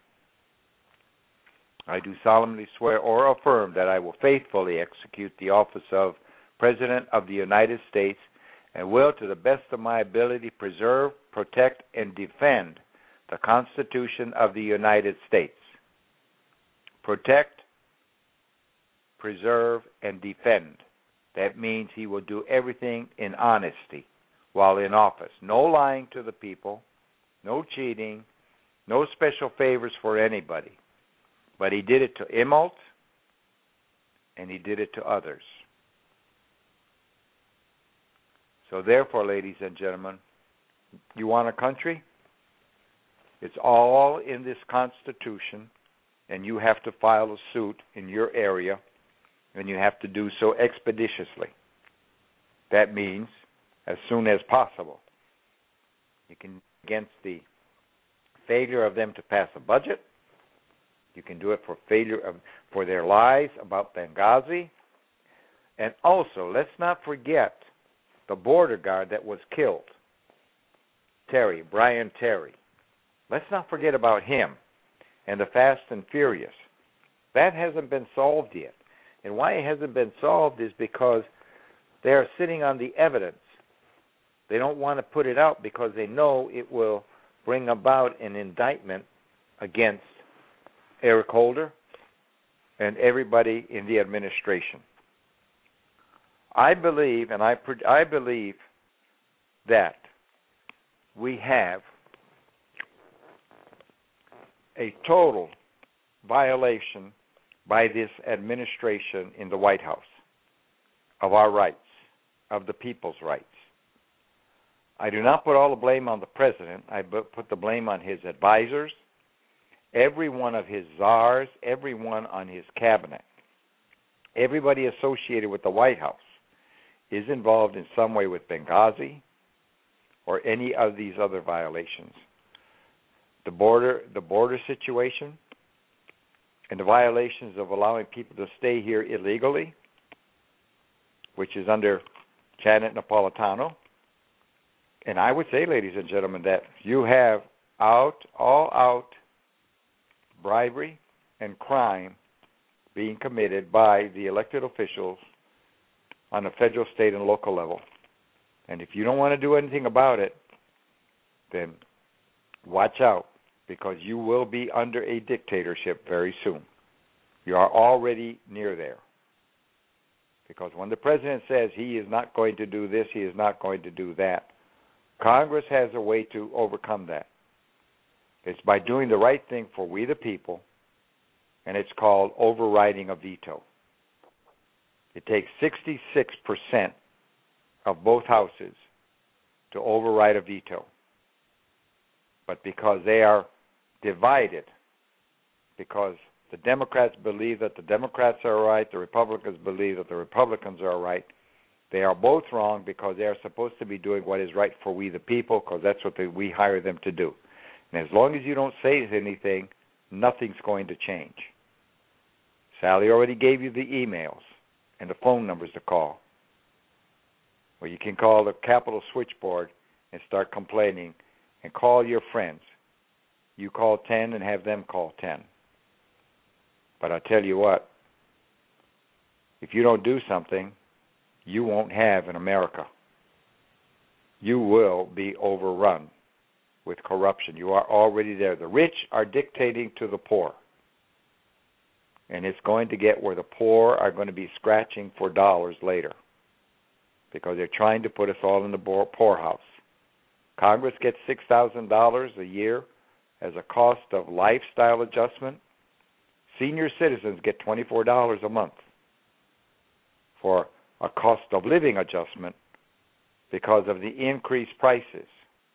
I do solemnly swear or affirm that I will faithfully execute the office of President of the United States and will, to the best of my ability, preserve, protect, and defend the Constitution of the United States. Protect, preserve, and defend. That means he will do everything in honesty while in office. No lying to the people, no cheating, no special favors for anybody. But he did it to Immelt, and he did it to others. So therefore, ladies and gentlemen, you want a country? It's all in this Constitution, and you have to file a suit in your area, and you have to do so expeditiously. That means as soon as possible. You can, against the failure of them to pass a budget. You can do it for failure of, for their lies about Benghazi. And also, let's not forget the border guard that was killed, Terry, Brian Terry. Let's not forget about him and the Fast and Furious. That hasn't been solved yet. And why it hasn't been solved is because they are sitting on the evidence. They don't want to put it out because they know it will bring about an indictment against Eric Holder and everybody in the administration. I believe, and I, I believe that we have a total violation by this administration in the White House of our rights, of the people's rights. I do not put all the blame on the president. I put the blame on his advisors, every one of his czars, everyone on his cabinet. Everybody associated with the White House is involved in some way with Benghazi or any of these other violations. The border, the border situation and the violations of allowing people to stay here illegally, which is under Janet Napolitano. And I would say, ladies and gentlemen, that you have out, all out bribery and crime being committed by the elected officials on a federal, state, and local level. And if you don't want to do anything about it, then watch out, because you will be under a dictatorship very soon. You are already near there. Because when the president says he is not going to do this, he is not going to do that, Congress has a way to overcome that. It's by doing the right thing for we the people, and it's called overriding a veto. It takes sixty-six percent of both houses to override a veto. But because they are divided, because the Democrats believe that the Democrats are right, the Republicans believe that the Republicans are right, they are both wrong, because they are supposed to be doing what is right for we the people, because that's what they, we hire them to do. And as long as you don't say anything, nothing's going to change. Sally already gave you the emails and the phone numbers to call, where you can call the Capitol switchboard and start complaining, and call your friends. You call ten and have them call ten. But I tell you what, if you don't do something, you won't have an America. You will be overrun with corruption. You are already there. The rich are dictating to the poor. And it's going to get where the poor are going to be scratching for dollars later, because they're trying to put us all in the poorhouse. Congress gets six thousand dollars a year as a cost of lifestyle adjustment. Senior citizens get twenty-four dollars a month for a cost of living adjustment because of the increased prices.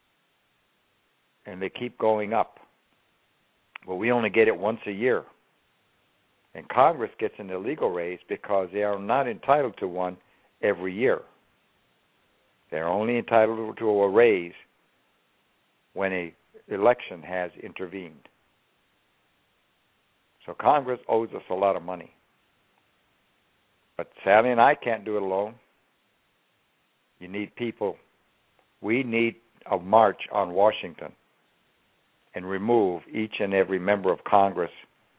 And they keep going up. Well, we only get it once a year. And Congress gets an illegal raise because they are not entitled to one every year. They're only entitled to a raise when an election has intervened. So Congress owes us a lot of money. But Sally and I can't do it alone. You need people. We need a march on Washington and remove each and every member of Congress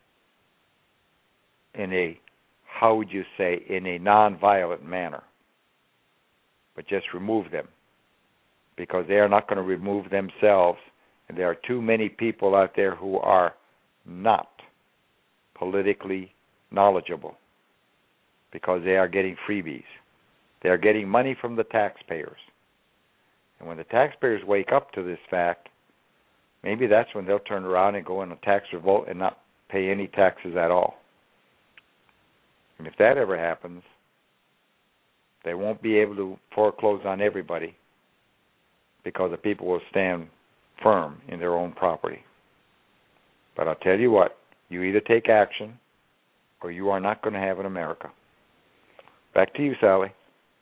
in a, how would you say, in a nonviolent manner. But just remove them, because they are not going to remove themselves, and there are too many people out there who are not politically knowledgeable because they are getting freebies. They are getting money from the taxpayers. And when the taxpayers wake up to this fact, maybe that's when they'll turn around and go in a tax revolt and not pay any taxes at all. And if that ever happens, they won't be able to foreclose on everybody because the people will stand firm in their own property. But I'll tell you what, you either take action or you are not going to have an America. Back to you, Sally.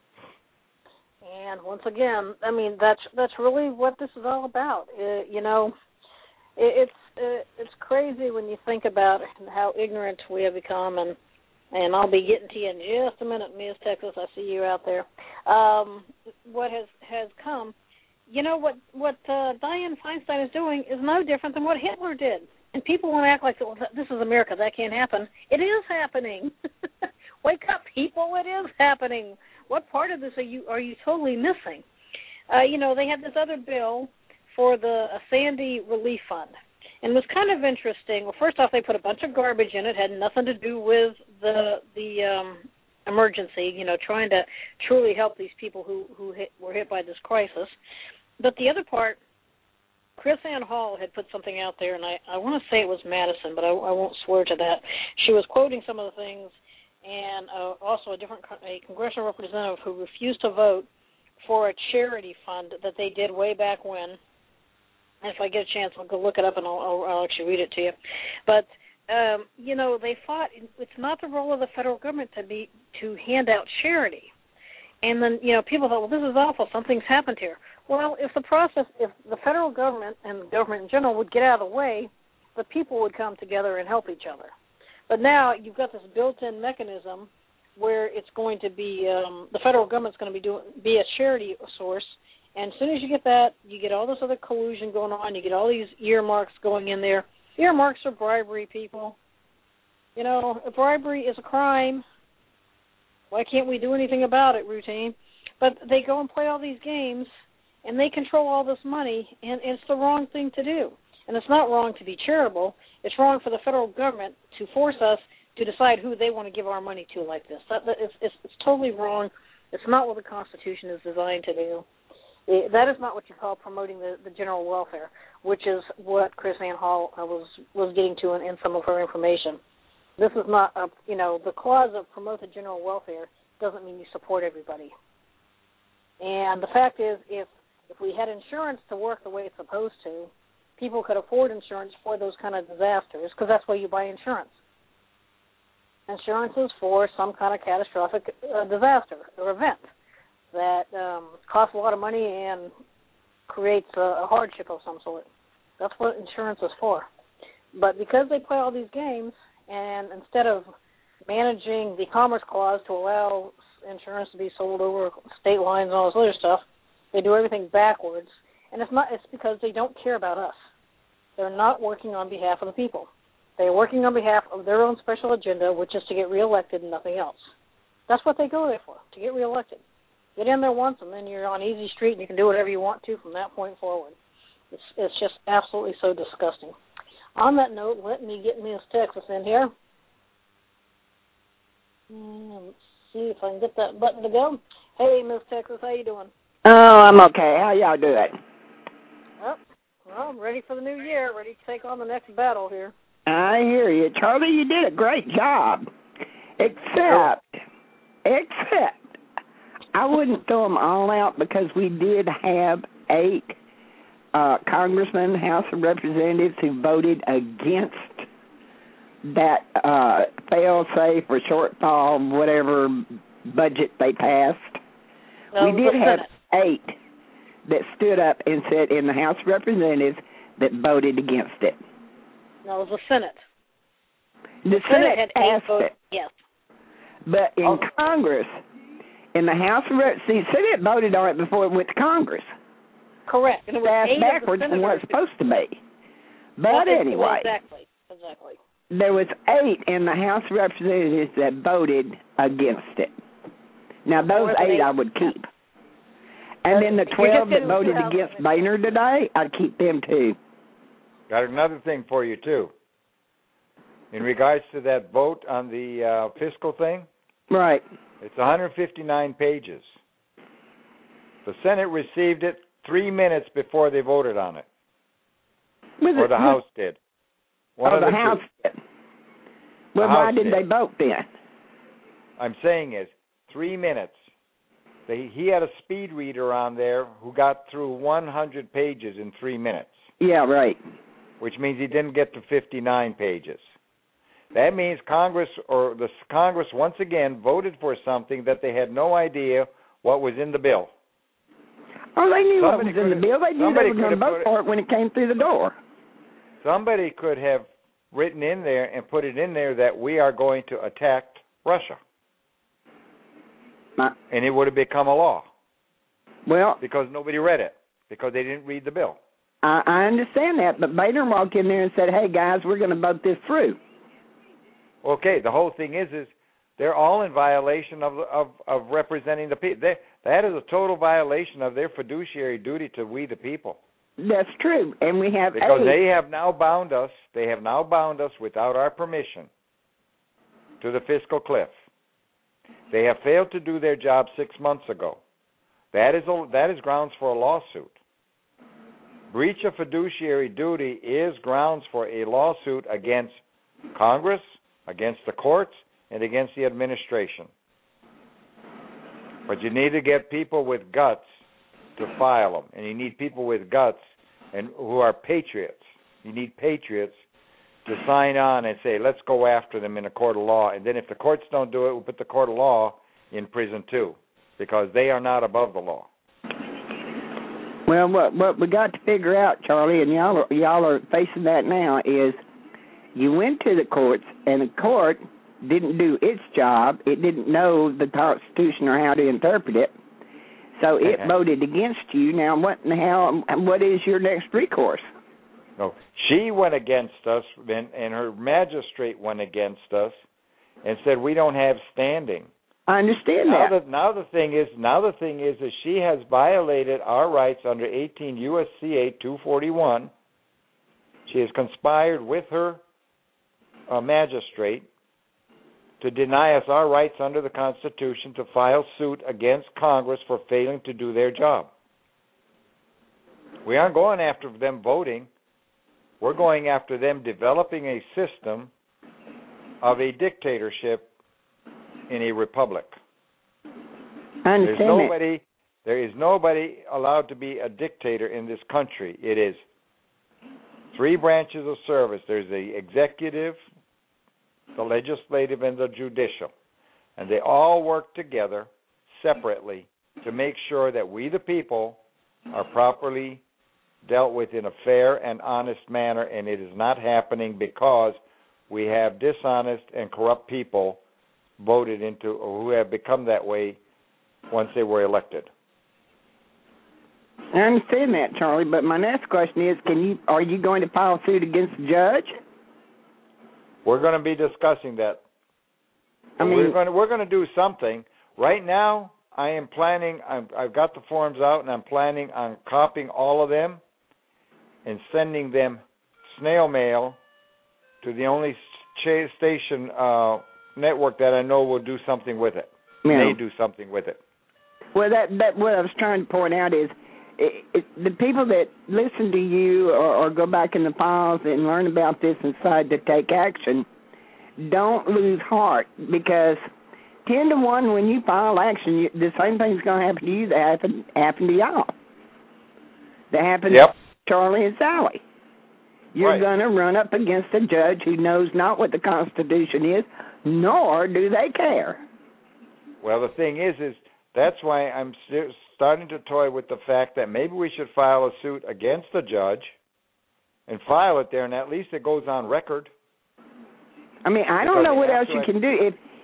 And once again, I mean, that's that's really what this is all about. Uh, you know, it, it's uh, it's crazy when you think about how ignorant we have become, and and I'll be getting to you in just a minute, Miz Texas. I see you out there. Um, what has, has come, you know, what, what uh, Dianne Feinstein is doing is no different than what Hitler did. And people want to act like, well, this is America, that can't happen. It is happening. Wake up, people, it is happening. What part of this are you are you totally missing? Uh, you know, they had this other bill for the uh, Sandy Relief Fund. And it was kind of interesting. Well, first off, they put a bunch of garbage in it. It had nothing to do with the the um, emergency, you know, trying to truly help these people who, who hit, were hit by this crisis. But the other part, KrisAnne Hall had put something out there, and I, I want to say it was Madison, but I, I won't swear to that. She was quoting some of the things, and uh, also a different a congressional representative who refused to vote for a charity fund that they did way back when. And if I get a chance, I'll go look it up and I'll, I'll, I'll actually read it to you. But, um, you know, they fought, it's not the role of the federal government to be to hand out charity. And then, you know, people thought, well, this is awful, something's happened here. Well, if the process, if the federal government and the government in general would get out of the way, the people would come together and help each other. But now you've got this built-in mechanism where it's going to be, um, the federal government's going to be doing, be a charity source. And as soon as you get that, you get all this other collusion going on. You get all these earmarks going in there. Earmarks are bribery, people. You know, bribery is a crime. Why can't we do anything about it, routine? But they go and play all these games, and they control all this money, and it's the wrong thing to do. And it's not wrong to be charitable. It's wrong for the federal government to force us to decide who they want to give our money to like this. That, that, it's, it's, it's totally wrong. It's not what the Constitution is designed to do. That is not what you call promoting the, the general welfare, which is what KrisAnne Hall uh, was was getting to in, in some of her information. This is not, a, you know, the clause of promote the general welfare doesn't mean you support everybody. And the fact is, if if we had insurance to work the way it's supposed to, people could afford insurance for those kind of disasters, because that's why you buy insurance. Insurance is for some kind of catastrophic uh, disaster or event that um, costs a lot of money and creates a, a hardship of some sort. That's what insurance is for. But because they play all these games, and instead of managing the Commerce Clause to allow insurance to be sold over state lines and all this other stuff, they do everything backwards. And it's not. It's because they don't care about us. They're not working on behalf of the people. They're working on behalf of their own special agenda, which is to get reelected and nothing else. That's what they go there for, to get reelected. Get in there once, and then you're on easy street, and you can do whatever you want to from that point forward. It's, it's just absolutely so disgusting. On that note, let me get Miz Texas in here. And let's see if I can get that button to go. Hey, Miz Texas, how you doing? Oh, I'm okay. How y'all doing? Well, well, I'm ready for the new year, ready to take on the next battle here. I hear you. Charlie, you did a great job. Except, except, I wouldn't throw them all out because we did have eight uh, congressmen, House of Representatives, who voted against that uh, fail-safe or shortfall, whatever budget they passed. No, we did have eight that stood up and said in the House of Representatives that voted against it. No, it was the Senate. The, the Senate, Senate had passed eight votes, it. yes. But in Oh. Congress, in the House of Reps, see, Senate voted on it before it went to Congress. Correct. And it was That's eight backwards of the from what it's senators. supposed to be. But Well, it- anyway, exactly, exactly. there was eight in the House of Representatives that voted against it. Now, those There was eight eight. I would keep. And then the You're twelve just that getting voted two out of against it. Boehner today, I'd keep them too. Got another thing for you, too. In regards to that vote on the uh, fiscal thing, Right. it's one hundred fifty-nine pages. The Senate received it three minutes before they voted on it, Was or it, the House did. One oh, of the the House two. did. Well, The why House did did. they vote then? I'm saying is three minutes. They, he had a speed reader on there who got through one hundred pages in three minutes, Yeah, right. which means he didn't get to fifty-nine pages. That means Congress or the Congress once again voted for something that they had no idea what was in the bill. Oh, they knew what Somebody was in the could've- bill. They knew they somebody were going to could've vote put it- for it when it came through the door. Somebody could have written in there and put it in there that we are going to attack Russia, My, and it would have become a law well, because nobody read it because they didn't read the bill. I, I understand that, but Boehner walked in there and said, "Hey guys, we're going to vote this through." Okay, the whole thing is is they're all in violation of of, of representing the people. That is a total violation of their fiduciary duty to we the people. That's true, and we have Because eight. they have now bound us, they have now bound us without our permission to the fiscal cliff. They have failed to do their job six months ago. That is a, that is grounds for a lawsuit. Breach of fiduciary duty is grounds for a lawsuit against Congress, against the courts, and against the administration. But you need to get people with guts to file them, and you need people with guts and who are patriots. You need patriots to sign on and say, let's go after them in a court of law. And then if the courts don't do it, we'll put the court of law in prison too, because they are not above the law. Well, what what we got to figure out, Charlie, and y'all are, y'all are facing that now, is you went to the courts, and the court didn't do its job. It didn't know the Constitution or how to interpret it, so it Okay. voted against you. Now, what in the hell? What is your next recourse? No, she went against us, and, and her magistrate went against us, and said we don't have standing. I understand Now that. the now the thing is now the thing is that she has violated our rights under eighteen U S C A two forty-one. She has conspired with her uh, magistrate to deny us our rights under the Constitution to file suit against Congress for failing to do their job. We aren't going after them voting. We're going after them developing a system of a dictatorship in a republic. I There's understand that. nobody there is nobody allowed to be a dictator in this country. It is three branches of service. There's the executive, the legislative, and the judicial. And they all work together separately to make sure that we the people are properly dealt with in a fair and honest manner, and it is not happening because we have dishonest and corrupt people voted into, or who have become that way once they were elected. I understand that, Charlie. But my next question is: Can you are you going to file suit against the judge? We're going to be discussing that. I mean, we're going to we're going to do something. Right now, I am planning. I'm, I've got the forms out, and I'm planning on copying all of them and sending them snail mail to the only ch- station uh, network that I know will do something with it. Yeah. They do something with it. Well, that that what I was trying to point out is it, it, the people that listen to you or, or go back in the files and learn about this and decide to take action don't lose heart, because ten to one when you file action, you, the same thing's going to happen to you that happened happened to y'all. That happened Yep. to Charlie and Sally. You're Right. going to run up against a judge who knows not what the Constitution is, nor do they care. Well, the thing is, is that's why I'm st- starting to toy with the fact that maybe we should file a suit against the judge and file it there, and at least it goes on record. I mean, I Because don't know you what have else to you act- can do. If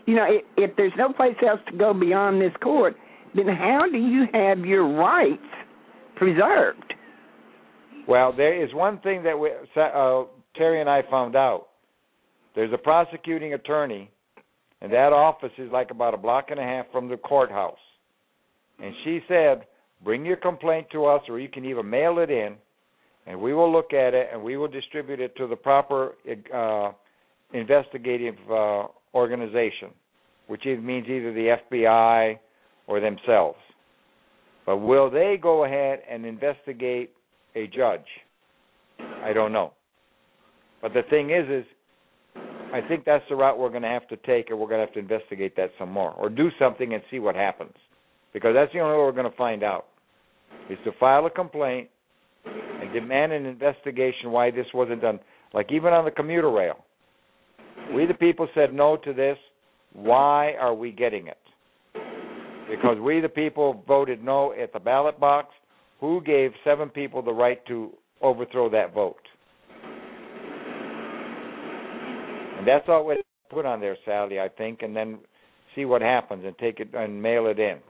you know, if, if there's no place else to go beyond this court, then how do you have your rights preserved? Well, there is one thing that we, uh, Terry and I found out. There's a prosecuting attorney, and that office is like about a block and a half from the courthouse. And she said, bring your complaint to us, or you can even mail it in, and we will look at it, and we will distribute it to the proper uh, investigative uh, organization, which means either the F B I or themselves. But will they go ahead and investigate a judge? I don't know. But the thing is, is I think that's the route we're going to have to take, and we're going to have to investigate that some more, or do something and see what happens. Because that's the only way we're going to find out, is to file a complaint and demand an investigation why this wasn't done. Like even on the commuter rail, we the people said no to this. Why are we getting it? Because we the people voted no at the ballot box. Who gave seven people the right to overthrow that vote? And that's all we put on there, Sally, I think, and then see what happens and take it and mail it in.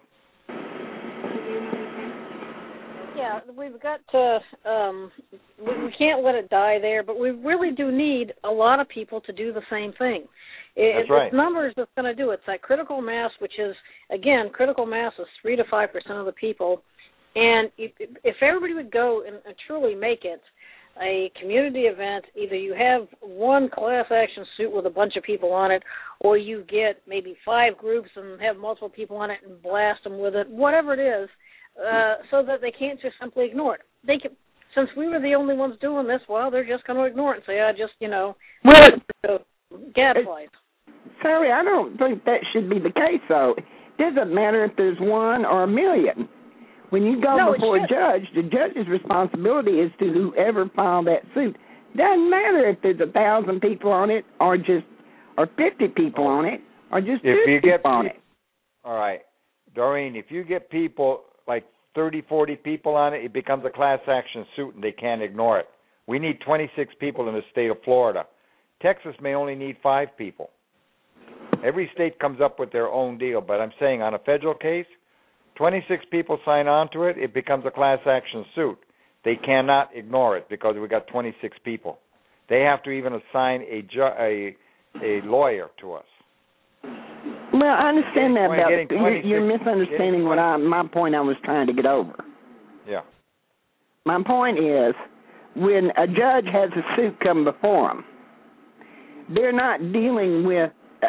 Yeah, we've got to, um, we, we can't let it die there, but we really do need a lot of people to do the same thing. It, That's right. It's numbers that's going to do it. It's that critical mass, which is, again, critical mass is three to five percent of the people. And if, if everybody would go and, and truly make it a community event, either you have one class action suit with a bunch of people on it, or you get maybe five groups and have multiple people on it and blast them with it, whatever it is, uh, so that they can't just simply ignore it. They can, since we were the only ones doing this, well, they're just going to ignore it and say, I just, you know, well, gadflies. Sorry, I don't think that should be the case, though. It doesn't matter if there's one or a million. When you go no, before a judge, the judge's responsibility is to whoever filed that suit. Doesn't matter if there's a thousand people on it, or just, or fifty people on it, or just if two you get people on it. All right, Doreen, if you get people like thirty, forty people on it, it becomes a class action suit, and they can't ignore it. We need twenty-six people in the state of Florida. Texas may only need five people. Every state comes up with their own deal, but I'm saying on a federal case, twenty-six people sign on to it, it becomes a class action suit. They cannot ignore it because we got twenty-six people. They have to even assign a ju- a, a lawyer to us. Well, I understand that, getting, but getting you're, you're misunderstanding what I, my point I was trying to get over. Yeah. My point is, when a judge has a suit come before them, they're not dealing with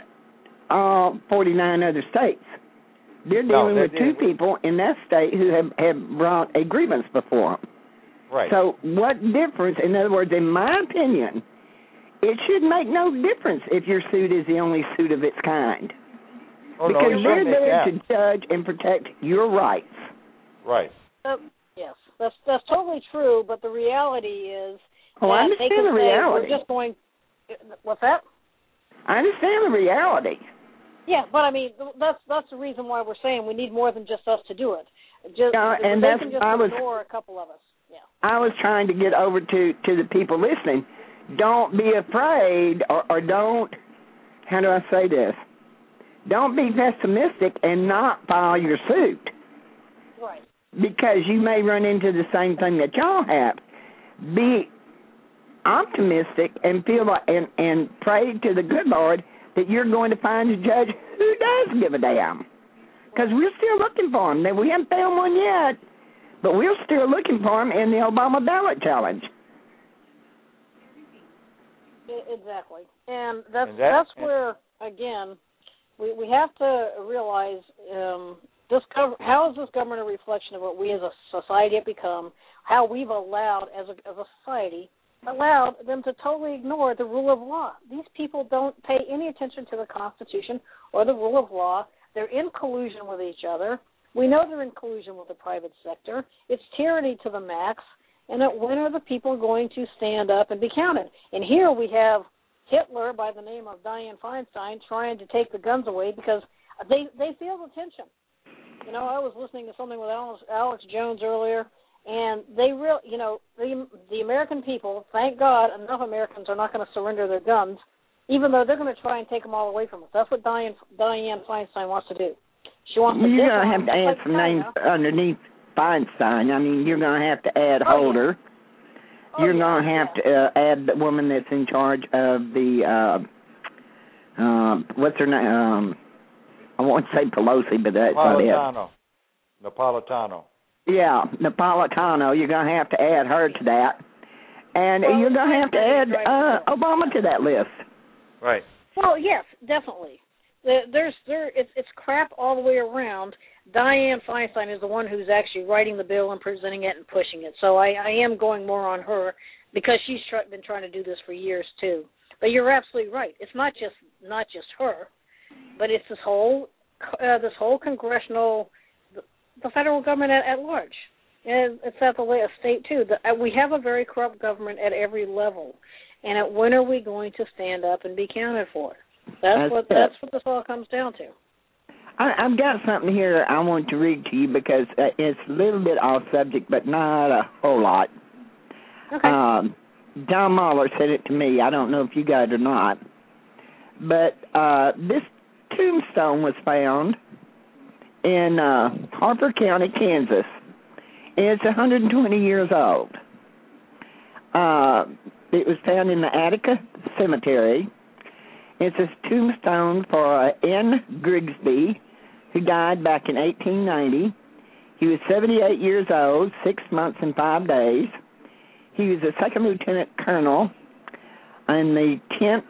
all forty-nine other states. They're dealing no, with two people in that state who have, have brought a grievance before them. Right. So what difference, in other words, in my opinion, it should make no difference if your suit is the only suit of its kind. Oh, because no, they're there yeah. to judge and protect your rights. Right. Uh, yes, that's that's totally true, but the reality is oh, that I understand they can the say, reality. we're just going, what's that? I understand the reality. Yeah, but I mean, that's that's the reason why we're saying we need more than just us to do it. Just, uh, and they that's can just I was, ignore a couple of us. Yeah. I was trying to get over to, to the people listening. Don't be afraid, or, or don't, how do I say this? Don't be pessimistic and not file your suit. Right. Because you may run into the same thing that y'all have. Be optimistic and feel like, and, and pray to the good Lord that you're going to find a judge who does give a damn. Because we're still looking for him. Now, we haven't found one yet, but we're still looking for him in the Obama ballot challenge. Exactly. And that's and that, that's where, again, we, we have to realize um, this gov- how is this government a reflection of what we as a society have become, how we've allowed, as a, as a society, allowed them to totally ignore the rule of law. These people don't pay any attention to the Constitution or the rule of law. They're in collusion with each other. We know they're in collusion with the private sector. It's tyranny to the max. And when are the people going to stand up and be counted? And here we have Hitler by the name of Dianne Feinstein trying to take the guns away because they, they feel the tension. You know, I was listening to something with Alex, Alex Jones earlier, and they real, you know, the the American people, thank God, enough Americans are not going to surrender their guns even though they're going to try and take them all away from us. That's what Diane Diane Feinstein wants to do. She wants to. You're going to have to add like some China. names underneath Feinstein. I mean, you're going to have to add oh, Holder. Yeah. You're oh, going to yeah, have yeah. to uh, add the woman that's in charge of the, uh, uh, what's her name? Um, I won't say Pelosi, but that's not it. Napolitano. Napolitano. Yeah, Napolitano. You're going to have to add her to that. And well, you're going to have to add uh, Obama to that list. Right. Well, yes, definitely. There's there it's it's crap all the way around. Diane Feinstein is the one who's actually writing the bill and presenting it and pushing it. So I, I am going more on her because she's try, been trying to do this for years too. But you're absolutely right. It's not just not just her, but it's this whole uh, this whole congressional, the, the federal government at, at large. And it's at the state too. The, uh, we have a very corrupt government at every level, and at when are we going to stand up and be counted for? That's, that's what that's what this all comes down to. I, I've got something here I want to read to you because uh, it's a little bit off subject, but not a whole lot. Okay. Um, John Mahler said it to me. I don't know if you got it or not, but uh, this tombstone was found in uh, Harper County, Kansas. It's one hundred twenty years old. Uh, it was found in the Attica Cemetery. It's a tombstone for uh, N. Grigsby, who died back in eighteen ninety. He was seventy-eight years old, six months and five days. He was a second lieutenant colonel in the tenth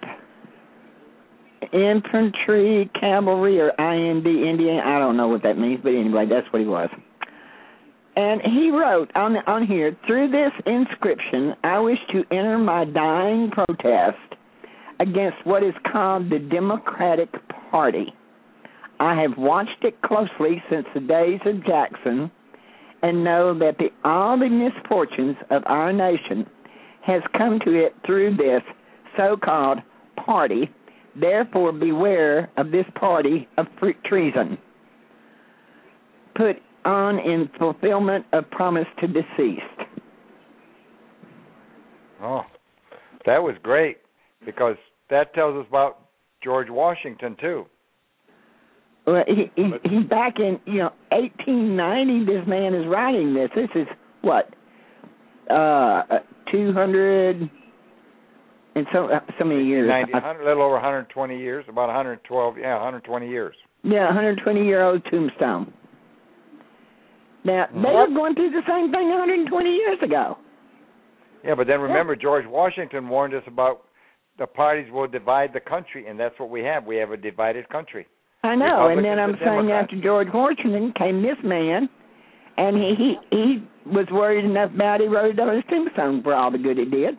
Infantry Cavalry, or I N D, Indiana. I don't know what that means, but anyway, that's what he was. And he wrote on on here, through this inscription, I wish to enter my dying protest against what is called the Democratic Party. I have watched it closely since the days of Jackson and know that the, all the misfortunes of our nation has come to it through this so-called party. Therefore, beware of this party of treason, put on in fulfillment of promise to deceased. Oh, that was great. Because that tells us about George Washington, too. Well, he, he, he's back in, you know, eighteen ninety, this man is writing this. This is, what, uh, two hundred and so, so many years. ninety, a little over one hundred twenty years, about one hundred twelve, yeah, one hundred twenty years. Yeah, one hundred twenty-year-old tombstone. Now, Mm-hmm. they were going through the same thing one hundred twenty years ago. Yeah, but then remember, George Washington warned us about the parties will divide the country, and that's what we have. We have a divided country. I know, and then Republicans I'm and saying Democrats. after George Washington came this man, and he, he he was worried enough about it, he wrote it on his tombstone for all the good it did.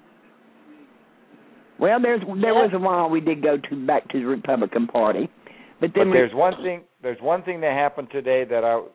Well, there's there was a while we did go to back to the Republican Party, but then but there's we, one thing. There's one thing that happened today that I,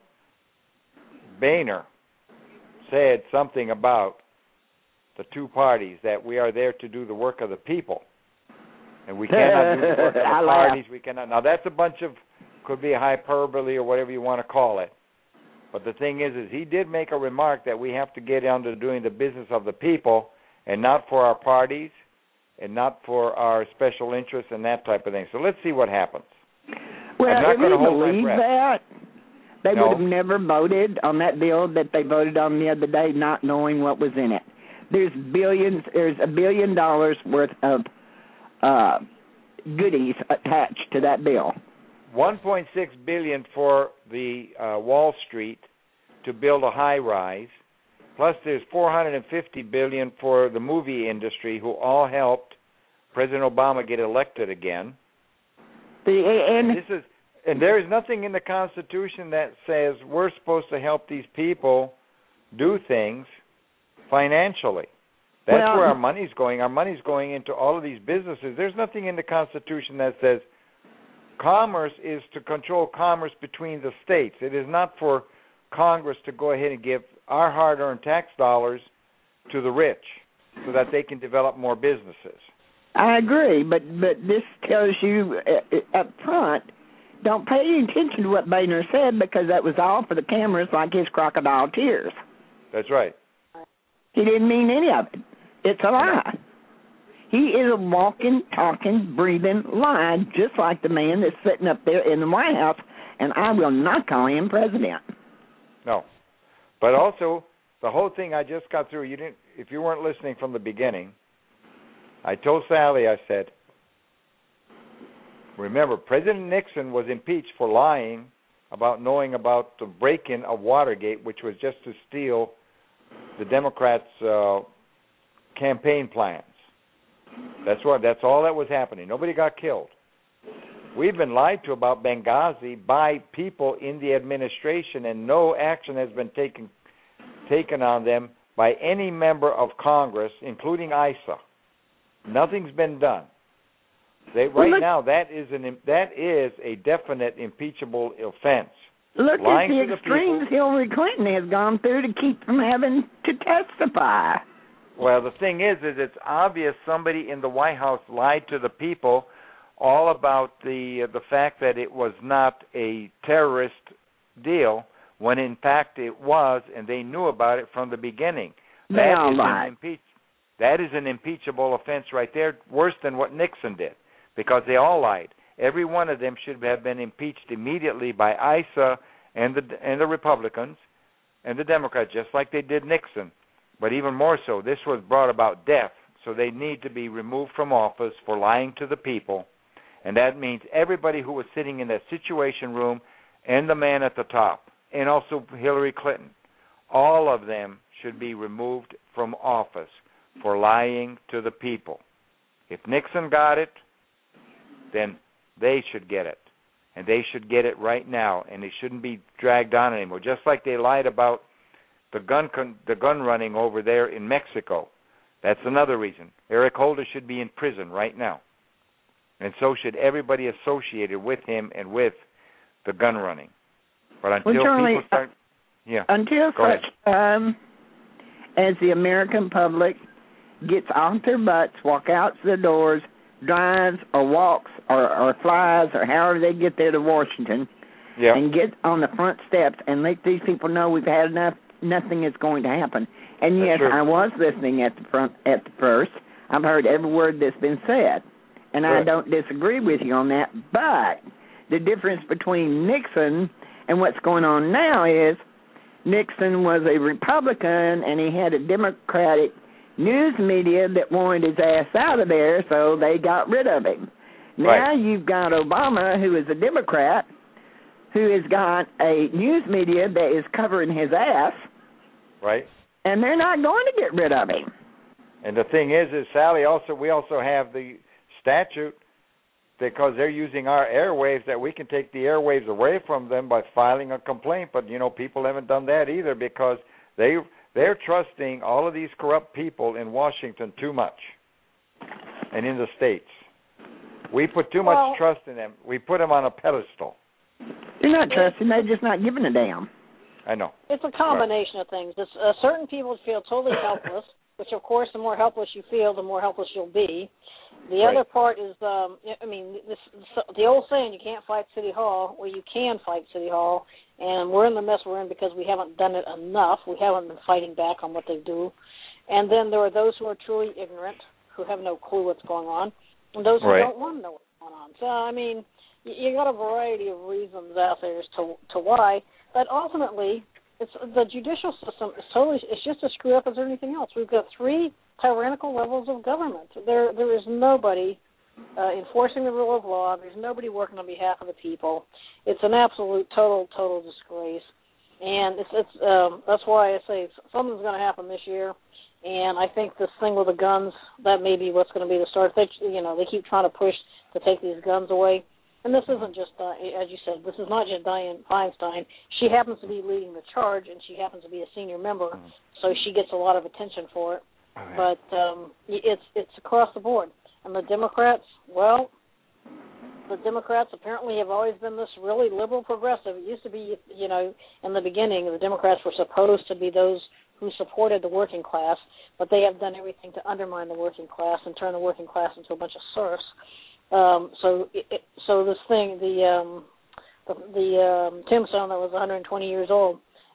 Boehner said something about the two parties, that we are there to do the work of the people. And we cannot do the work of the parties. We cannot. Now, that's a bunch of, could be a hyperbole or whatever you want to call it. But the thing is, is he did make a remark that we have to get down to doing the business of the people and not for our parties and not for our special interests and that type of thing. So let's see what happens. Well, I'm not if going to you hold my believe breath. that, they No. would have never voted on that bill that they voted on the other day, not knowing what was in it. There's billions, there's a billion dollars worth of uh, goodies attached to that bill. one point six billion dollars for the uh, Wall Street to build a high-rise, plus there's four hundred fifty billion dollars for the movie industry, who all helped President Obama get elected again. The, and, and this is, and there is nothing in the Constitution that says we're supposed to help these people do things financially. That's well, where our money's going. Our money's going into all of these businesses. There's nothing in the Constitution that says commerce is to control commerce between the states. It is not for Congress to go ahead and give our hard-earned tax dollars to the rich so that they can develop more businesses. I agree, but, but this tells you uh, up front, don't pay any attention to what Boehner said, because that was all for the cameras, like his crocodile tears. That's right. He didn't mean any of it. It's a lie. He is a walking, talking, breathing lie, just like the man that's sitting up there in the White House, and I will not call him president. No. But also, the whole thing I just got through, you didn't. If you weren't listening from the beginning, I told Sally, I said, remember, President Nixon was impeached for lying about knowing about the break-in of Watergate, which was just to steal the Democrats' uh, campaign plans. That's what. That's all that was happening. Nobody got killed. We've been lied to about Benghazi by people in the administration, and no action has been taken taken on them by any member of Congress, including I S A. Nothing's been done. They, right well, look, now, that is an that is a definite impeachable offense. Look Lying at the extremes the Hillary Clinton has gone through to keep from having to testify. Well, the thing is, is it's obvious somebody in the White House lied to the people all about the uh, the fact that it was not a terrorist deal, when in fact it was, and they knew about it from the beginning. They That all is lied. an impeach. That is an impeachable offense right there, worse than what Nixon did, because they all lied. Every one of them should have been impeached immediately by I S A and the and the Republicans and the Democrats, just like they did Nixon. But even more so, this was brought about death, so they need to be removed from office for lying to the people. And that means everybody who was sitting in that Situation Room and the man at the top, and also Hillary Clinton, all of them should be removed from office for lying to the people. If Nixon got it, then they should get it. And they should get it right now, and they shouldn't be dragged on anymore. Just like they lied about the gun con- the gun running over there in Mexico. That's another reason. Eric Holder should be in prison right now. And so should everybody associated with him and with the gun running. But until well, Charlie, people start... Yeah. Until Go such time as the American public gets off their butts, walk out the doors, drives or walks or, or flies or however they get there to Washington, yeah. and get on the front steps and let these people know we've had enough, nothing is going to happen. And That's yes, true. I was listening at the front at the first. I've heard every word that's been said, and Right. I don't disagree with you on that. But the difference between Nixon and what's going on now is Nixon was a Republican, and he had a Democratic news media that wanted his ass out of there, so they got rid of him. Now Right. you've got Obama, who is a Democrat, who has got a news media that is covering his ass, Right. and they're not going to get rid of him. And the thing is, is Sally, also we also have the statute, because they're using our airwaves, that we can take the airwaves away from them by filing a complaint. But, you know, people haven't done that either, because they, they're trusting all of these corrupt people in Washington too much and in the states. We put too Well, much trust in them. We put them on a pedestal. They're not trusting. They're just not giving a damn. I know. It's a combination right. of things. It's, uh, certain people feel totally helpless, which, of course, the more helpless you feel, the more helpless you'll be. The right. other part is, um, I mean, this, the old saying, you can't fight City Hall. Well, you can fight City Hall, and we're in the mess we're in because we haven't done it enough. We haven't been fighting back on what they do. And then there are those who are truly ignorant, who have no clue what's going on, and those who right. don't want to know what's going on. So, I mean, you, you got a variety of reasons out there as to, to why, but ultimately, it's the judicial system is totally, it's just as screwed up as anything else. We've got three tyrannical levels of government. There, there is nobody uh, enforcing the rule of law. There's nobody working on behalf of the people. It's an absolute, total, total disgrace. And it's, it's um, that's why I say something's going to happen this year. And I think this thing with the guns, that may be what's going to be the start. They, you know, they keep trying to push to take these guns away. And this isn't just, uh, as you said, this is not just Dianne Feinstein. She happens to be leading the charge, and she happens to be a senior member, so she gets a lot of attention for it. Okay. But um, it's it's across the board. And the Democrats, well, the Democrats apparently have always been this really liberal progressive. It used to be, you know, in the beginning, the Democrats were supposed to be those who supported the working class, but they have done everything to undermine the working class and turn the working class into a bunch of serfs. Um, so, it, so this thing, the um, the, the um, tombstone that was one hundred twenty years old,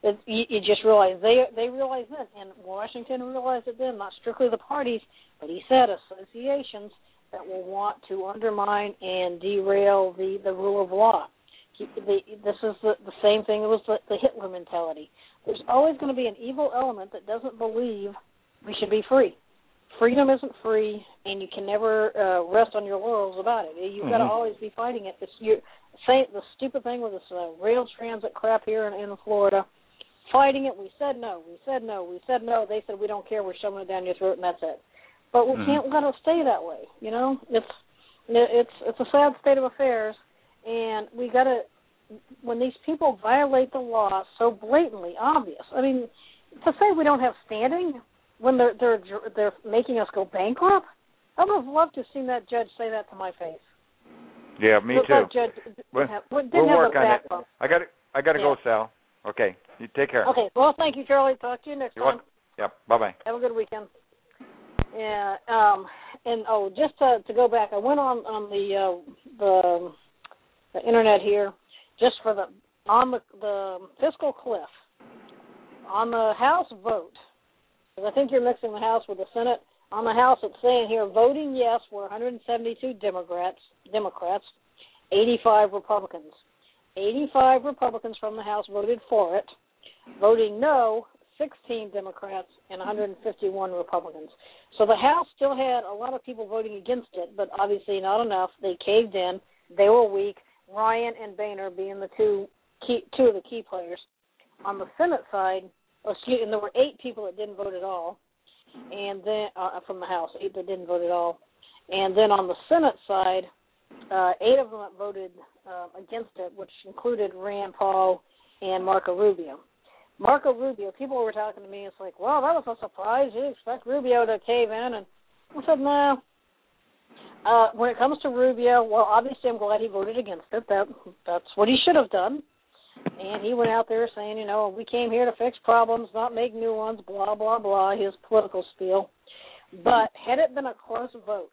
It, you, you just realize they they realize that, and Washington realized it then, not strictly the parties, but he said associations that will want to undermine and derail the, the rule of law. He, the, this is the, the same thing. It was the, the Hitler mentality. There's always going to be an evil element that doesn't believe we should be free. Freedom isn't free, and you can never uh, rest on your laurels about it. You've mm-hmm. got to always be fighting it. It's you say the stupid thing with this uh, rail transit crap here in, in Florida. Fighting it, we said no, we said no, we said no. They said we don't care. We're shoving it down your throat, and that's it. But we mm-hmm. can't let it stay that way. You know, it's it's it's a sad state of affairs, and we got to. When these people violate the law so blatantly obvious. I mean, to say we don't have standing when they're they're they're making us go bankrupt, I would have loved to have seen that judge say that to my face. Yeah, me but too. That judge didn't we'll have, we'll didn't work have on backbone. it. I got to I got to yeah. go, Sal. Okay, you take care. Okay, well, thank you, Charlie. Talk to you next You're time. welcome. Yep. Bye bye. Have a good weekend. Yeah. Um. And oh, just to to go back, I went on on the uh, the the internet here just for the. On the, the fiscal cliff, on the House vote, because I think you're mixing the House with the Senate. On the House, it's saying here, voting yes were one hundred seventy-two Democrats, Democrats, eighty-five Republicans. eighty-five Republicans from the House voted for it. Voting no, sixteen Democrats and one hundred fifty-one Republicans. So the House still had a lot of people voting against it, but obviously not enough. They caved in. They were weak. Ryan and Boehner being the two Key, two of the key players. On the Senate side, oh, excuse, and there were eight people that didn't vote at all, and then uh, from the House, eight that didn't vote at all, and then on the Senate side, uh, eight of them that voted uh, against it, which included Rand Paul and Marco Rubio. Marco Rubio, people were talking to me. It's like, well, that was a surprise. You expect Rubio to cave in, and I said, no. Uh, when it comes to Rubio, well, obviously I'm glad he voted against it. That that's what he should have done. And he went out there saying, you know, we came here to fix problems, not make new ones, blah, blah, blah, his political spiel. But had it been a close vote,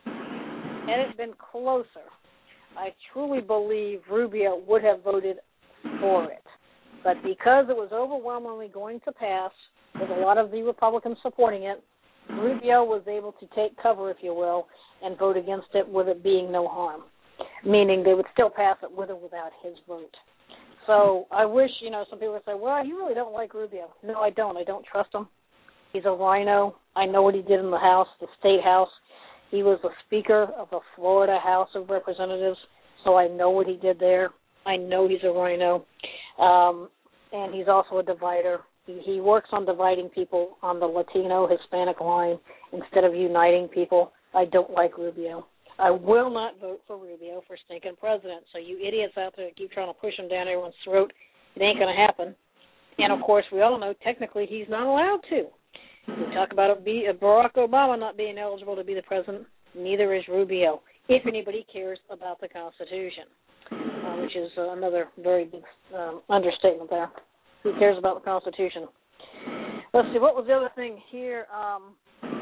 had it been closer, I truly believe Rubio would have voted for it. But because it was overwhelmingly going to pass, with a lot of the Republicans supporting it, Rubio was able to take cover, if you will, and vote against it with it being no harm, meaning they would still pass it with or without his vote. So I wish, you know, some people would say, well, you really don't like Rubio. No, I don't. I don't trust him. He's a rhino. I know what he did in the House, the State House. He was the Speaker of the Florida House of Representatives, so I know what he did there. I know he's a rhino. Um, and he's also a divider. He, he works on dividing people on the Latino, Hispanic line instead of uniting people. I don't like Rubio. I will not vote for Rubio for stinking president. So you idiots out there that keep trying to push him down everyone's throat, it ain't going to happen. And, of course, we all know technically he's not allowed to. We talk about it be, uh, Barack Obama not being eligible to be the president. Neither is Rubio, if anybody cares about the Constitution, uh, which is uh, another very big um, understatement there. Who cares about the Constitution? Let's see, what was the other thing here? Um,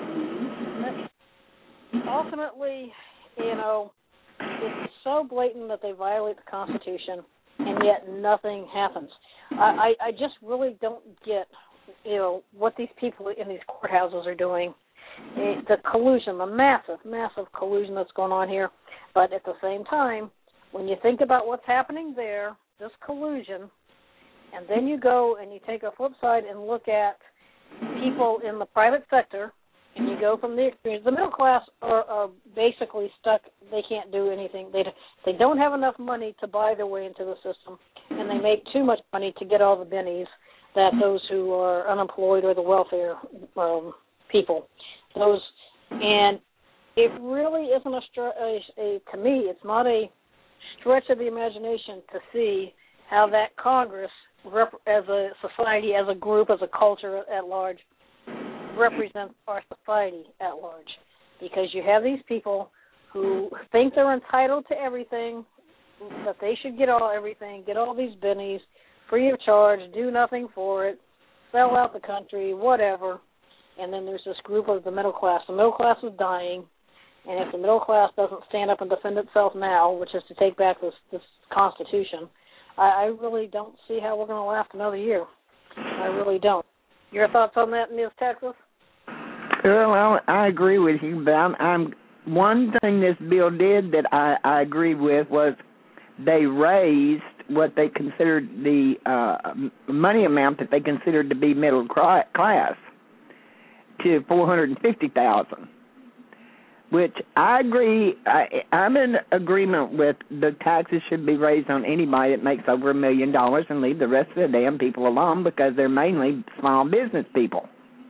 ultimately, you know, it's so blatant that they violate the Constitution, and yet nothing happens. I, I, I just really don't get, you know, what these people in these courthouses are doing. The collusion, the massive, massive collusion that's going on here. But at the same time, when you think about what's happening there, this collusion, and then you go and you take a flip side and look at people in the private sector, and you go from the experience. The middle class are, are basically stuck. They can't do anything. They they don't have enough money to buy their way into the system, and they make too much money to get all the bennies that those who are unemployed or the welfare um, people. Those and it really isn't a, a, a to me. It's not a stretch of the imagination to see how that Congress, rep, as a society, as a group, as a culture at large, represents our society at large. Because you have these people who think they're entitled to everything, that they should get all everything, get all these bennies, free of charge, do nothing for it, sell out the country, whatever. And then there's this group of the middle class. The middle class is dying, and if the middle class doesn't stand up and defend itself now, which is to take back this, this Constitution, I, I really don't see how we're going to last another year. I really don't. Your thoughts on that, Miz Texas? Well, I agree with you, but I'm, I'm one thing this bill did that I, I agree with was they raised what they considered the uh, money amount that they considered to be middle class to four hundred fifty thousand dollars, which I agree. I, I'm in agreement with the taxes should be raised on anybody that makes over a million dollars and leave the rest of the damn people alone because they're mainly small business people.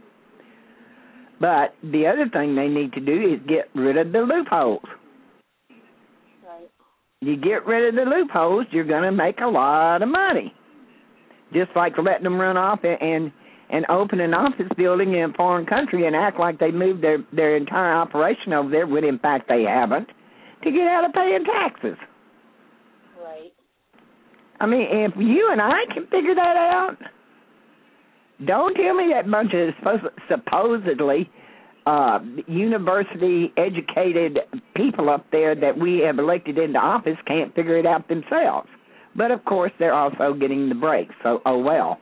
But the other thing they need to do is get rid of the loopholes. Right. You get rid of the loopholes, you're going to make a lot of money. Just like letting them run off and, and and open an office building in a foreign country and act like they moved their, their entire operation over there, when in fact they haven't, to get out of paying taxes. Right. I mean, if you and I can figure that out, don't tell me that bunch of supposedly uh, university-educated people up there that we have elected into office can't figure it out themselves. But, of course, they're also getting the breaks, so oh well.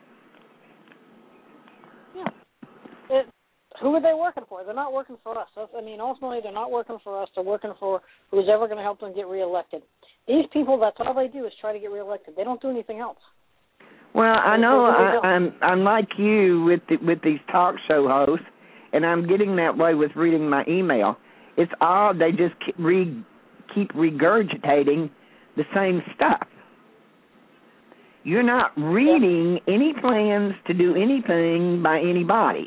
Yeah. It, who are they working for? They're not working for us. That's, I mean, ultimately, they're not working for us. They're working for who's ever going to help them get reelected. These people, that's all they do is try to get reelected. They don't do anything else. Well, I know I, I'm I'm like you with the, with these talk show hosts, and I'm getting that way with reading my email. It's all they just keep, re, keep regurgitating the same stuff. You're not reading any plans to do anything by anybody.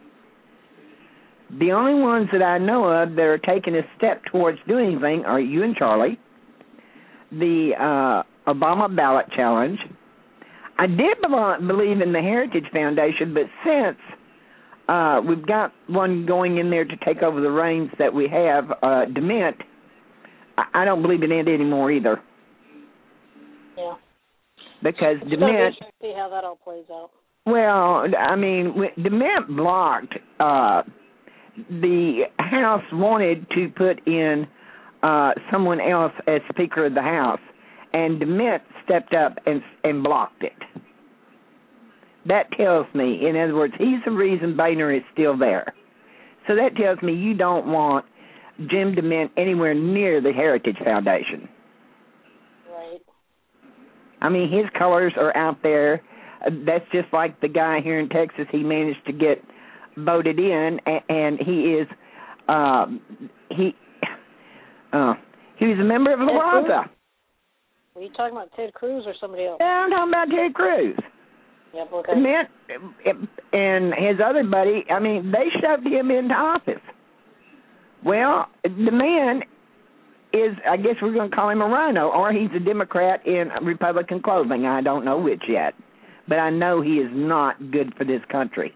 The only ones that I know of that are taking a step towards doing anything are you and Charlie, the uh, Obama ballot challenge. I did believe in the Heritage Foundation, but since uh, we've got one going in there to take over the reins that we have, uh, DeMint, I don't believe in it anymore either. Yeah. Because it's DeMint... to see how that all plays out. Well, I mean, DeMint blocked... Uh, the House wanted to put in uh, someone else as Speaker of the House, and DeMint stepped up and, and blocked it. That tells me, in other words, he's the reason Boehner is still there. So that tells me you don't want Jim DeMint anywhere near the Heritage Foundation. Right. I mean, his colors are out there. Uh, that's just like the guy here in Texas. He managed to get voted in, and, and he is, um, he, uh, he was a member of La Raza. Are you talking about Ted Cruz or somebody else? Yeah, I'm talking about Ted Cruz. Yep, okay. DeMint and his other buddy, I mean, they shoved him into office. Well, the man is, I guess we're going to call him a rhino, or he's a Democrat in Republican clothing. I don't know which yet. But I know he is not good for this country.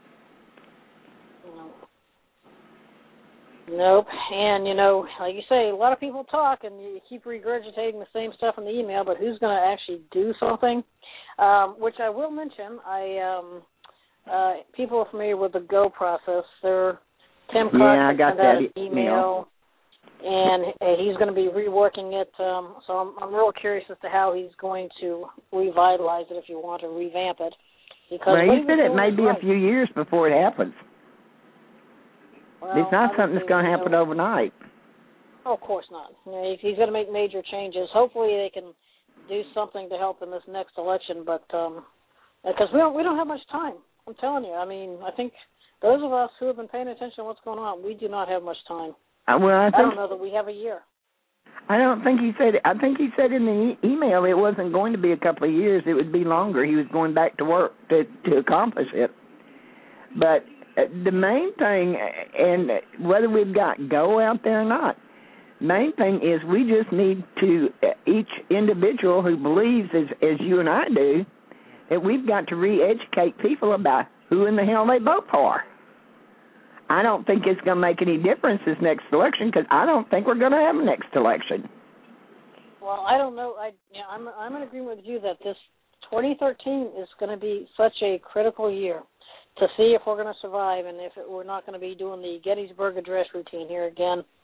Nope. And, you know, like you say, a lot of people talk and you keep regurgitating the same stuff in the email, but who's going to actually do something? Um, which I will mention, I um, uh, people are familiar with the GO process. They're, Tim Clark yeah, I got sent out an that email, and he's going to be reworking it. Um, so I'm, I'm real curious as to how he's going to revitalize it, if you want to revamp it. Because well, he said it may be right. a few years before it happens. Well, it's not something that's going to happen know. overnight. Oh, of course not. You know, he's going to make major changes. Hopefully they can do something to help in this next election, but um, because we don't we don't have much time. I'm telling you. I mean, I think those of us who have been paying attention to what's going on, we do not have much time. Uh, well, I, think, I don't know that we have a year. I don't think he said. I think he said in the e- email it wasn't going to be a couple of years. It would be longer. He was going back to work to to accomplish it. But the main thing, and whether we've got GO out there or not, main thing is we just need to, each individual who believes, as, as you and I do, that we've got to re-educate people about who in the hell they vote for. I don't think it's going to make any difference this next election because I don't think we're going to have a next election. Well, I don't know. I, you know, I'm, I'm in agreement with you that this twenty thirteen is going to be such a critical year to see if we're going to survive and if it, we're not going to be doing the Gettysburg Address routine here again.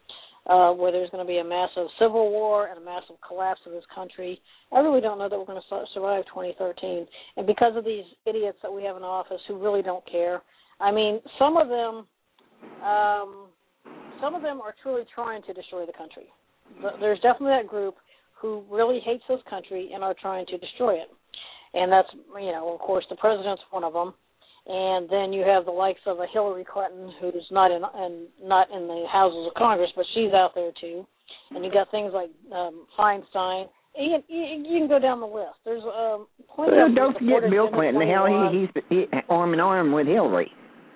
uh, where there's going to be a massive civil war and a massive collapse of this country. I really don't know that we're going to survive twenty thirteen. And because of these idiots that we have in office who really don't care, I mean, some of them, um, some of them are truly trying to destroy the country. There's definitely that group who really hates this country and are trying to destroy it. And that's, you know, of course, the president's one of them. And then you have the likes of a Hillary Clinton, who's not in, in not in the houses of Congress, but she's out there too. And you got things like um, Feinstein. You, you, you can go down the list. There's um, plenty well, of don't forget Bill Clinton. Hell, he, he's he, arm in arm with Hillary.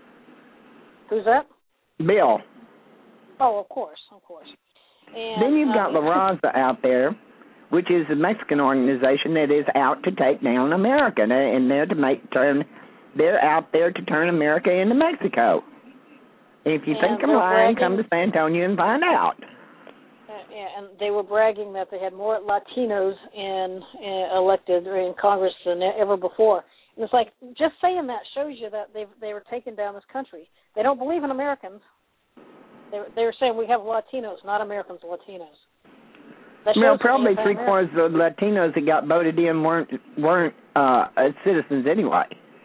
Who's that? Bill. Oh, of course, of course. And, then you've got um, La Raza out there, which is a Mexican organization that is out to take down America, and they're to make turn. They're out there to turn America into Mexico. If you think I'm lying, come to San Antonio and find out. Uh, yeah, and they were bragging that they had more Latinos in, in elected or in Congress than ever before. And it's like, just saying that shows you that they they were taking down this country. They don't believe in Americans. They they were saying we have Latinos, not Americans, Latinos. Well, probably three quarters of the Latinos that got voted in weren't weren't uh, citizens anyway.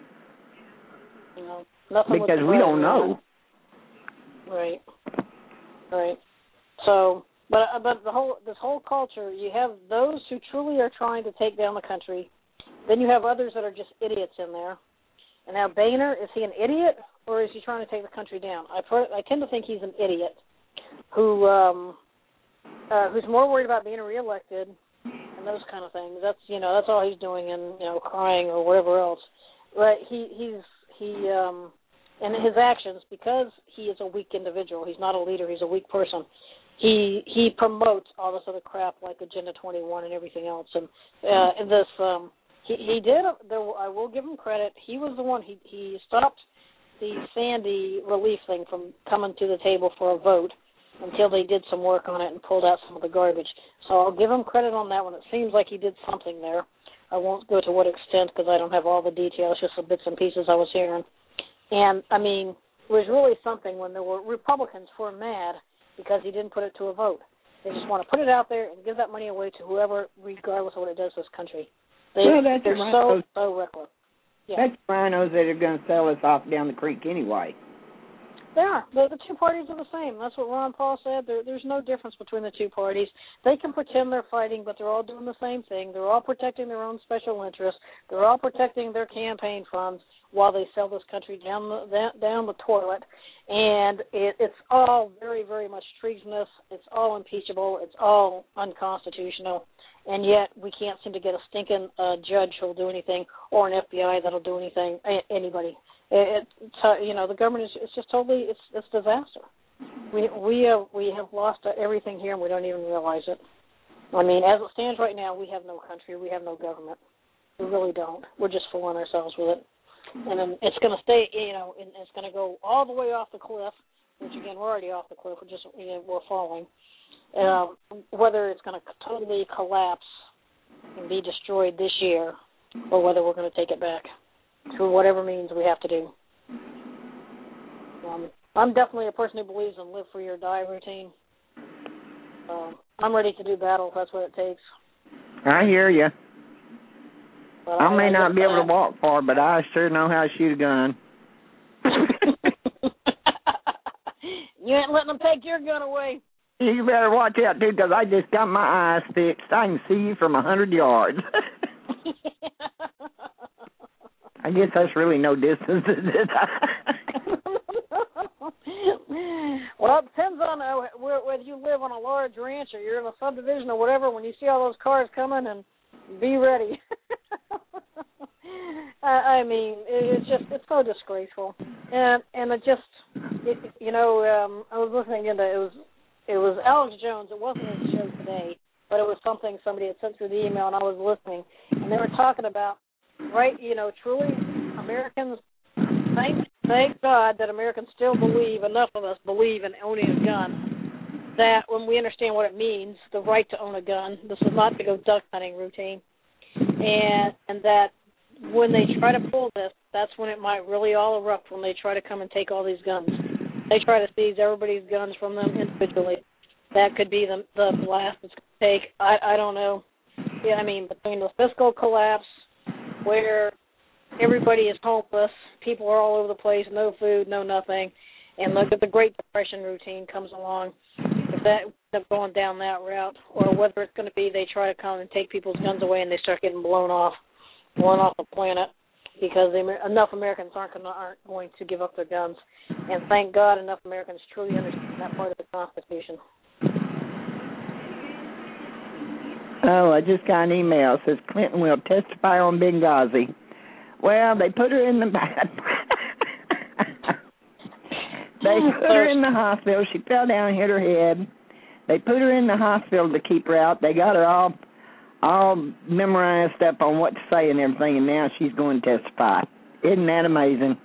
You know, nothing because we don't know. Right, right. So, but but the whole this whole culture, you have those who truly are trying to take down the country. Then you have others that are just idiots in there. And now Boehner, is he an idiot or is he trying to take the country down? I I tend to think he's an idiot who um, uh, who's more worried about being reelected and those kind of things. That's you know that's all he's doing, and you know crying or whatever else. But he he's he um, and his actions, because he is a weak individual. He's not a leader. He's a weak person. He he promotes all this other crap like Agenda twenty-one and everything else. And uh, and this um, he he did. There, I will give him credit. He was the one. He he stopped the Sandy relief thing from coming to the table for a vote until they did some work on it and pulled out some of the garbage. So I'll give him credit on that one. It seems like he did something there. I won't go to what extent because I don't have all the details, just the bits and pieces I was hearing. And, I mean, it was really something when there were Republicans who were mad because he didn't put it to a vote. They just want to put it out there and give that money away to whoever, regardless of what it does to this country. They, well, that's they're so, so reckless. Yeah. That's rhinos that are going to sell us off down the creek anyway. They are. The, the two parties are the same. That's what Ron Paul said. There, there's no difference between the two parties. They can pretend they're fighting, but they're all doing the same thing. They're all protecting their own special interests. They're all protecting their campaign funds while they sell this country down the down the toilet. And it, it's all very, very much treasonous. It's all impeachable. It's all unconstitutional. And yet we can't seem to get a stinking uh, judge who'll do anything, or an F B I that'll do anything. Anybody. It, it's uh, you know the government is it's just totally it's it's disaster. We we have we have lost everything here and we don't even realize it. I mean, as it stands right now, we have no country, we have no government. We really don't. We're just fooling ourselves with it, and then it's going to stay. You know, and it's going to go all the way off the cliff. Which again, we're already off the cliff. We're just you know, we're falling. Um, whether it's going to totally collapse and be destroyed this year, or whether we're going to take it back through whatever means we have to do. Um, I'm definitely a person who believes in live free or die routine. Um, I'm ready to do battle if that's what it takes. I hear you. But I, I may I not be able that. to walk far, but I sure know how to shoot a gun. You ain't letting them take your gun away. You better watch out, too, because I just got my eyes fixed. I can see you from a hundred yards. I guess that's really no distance, is it? Well, it depends on uh, whether you live on a large ranch or you're in a subdivision or whatever. When you see all those cars coming, and be ready. uh, I mean, it, it's just it's so disgraceful, and and it just it, you know um, I was listening into it was it was Alex Jones. It wasn't his show today, but it was something somebody had sent through the email, and I was listening, and they were talking about. Right, you know, truly, Americans, thank, thank God that Americans still believe, enough of us believe in owning a gun, that when we understand what it means, the right to own a gun, this is not to go duck hunting routine, and and that when they try to pull this, that's when it might really all erupt, when they try to come and take all these guns. They try to seize everybody's guns from them individually, that could be the the blast it's going to take. I I don't know. Yeah, I mean, between the fiscal collapse, where everybody is homeless, people are all over the place, no food, no nothing, and look at the Great Depression routine comes along. If that ends up going down that route, or whether it's going to be they try to come and take people's guns away and they start getting blown off, blown off the planet, because they, enough Americans aren't going, to, aren't going to give up their guns. And thank God enough Americans truly understand that part of the Constitution. Oh, I just got an email. It says Clinton will testify on Benghazi. Well, they put her in the They put her in the hospital. She fell down and hit her head. They put her in the hospital to keep her out. They got her all all memorized up on what to say and everything, and now she's going to testify. Isn't that amazing?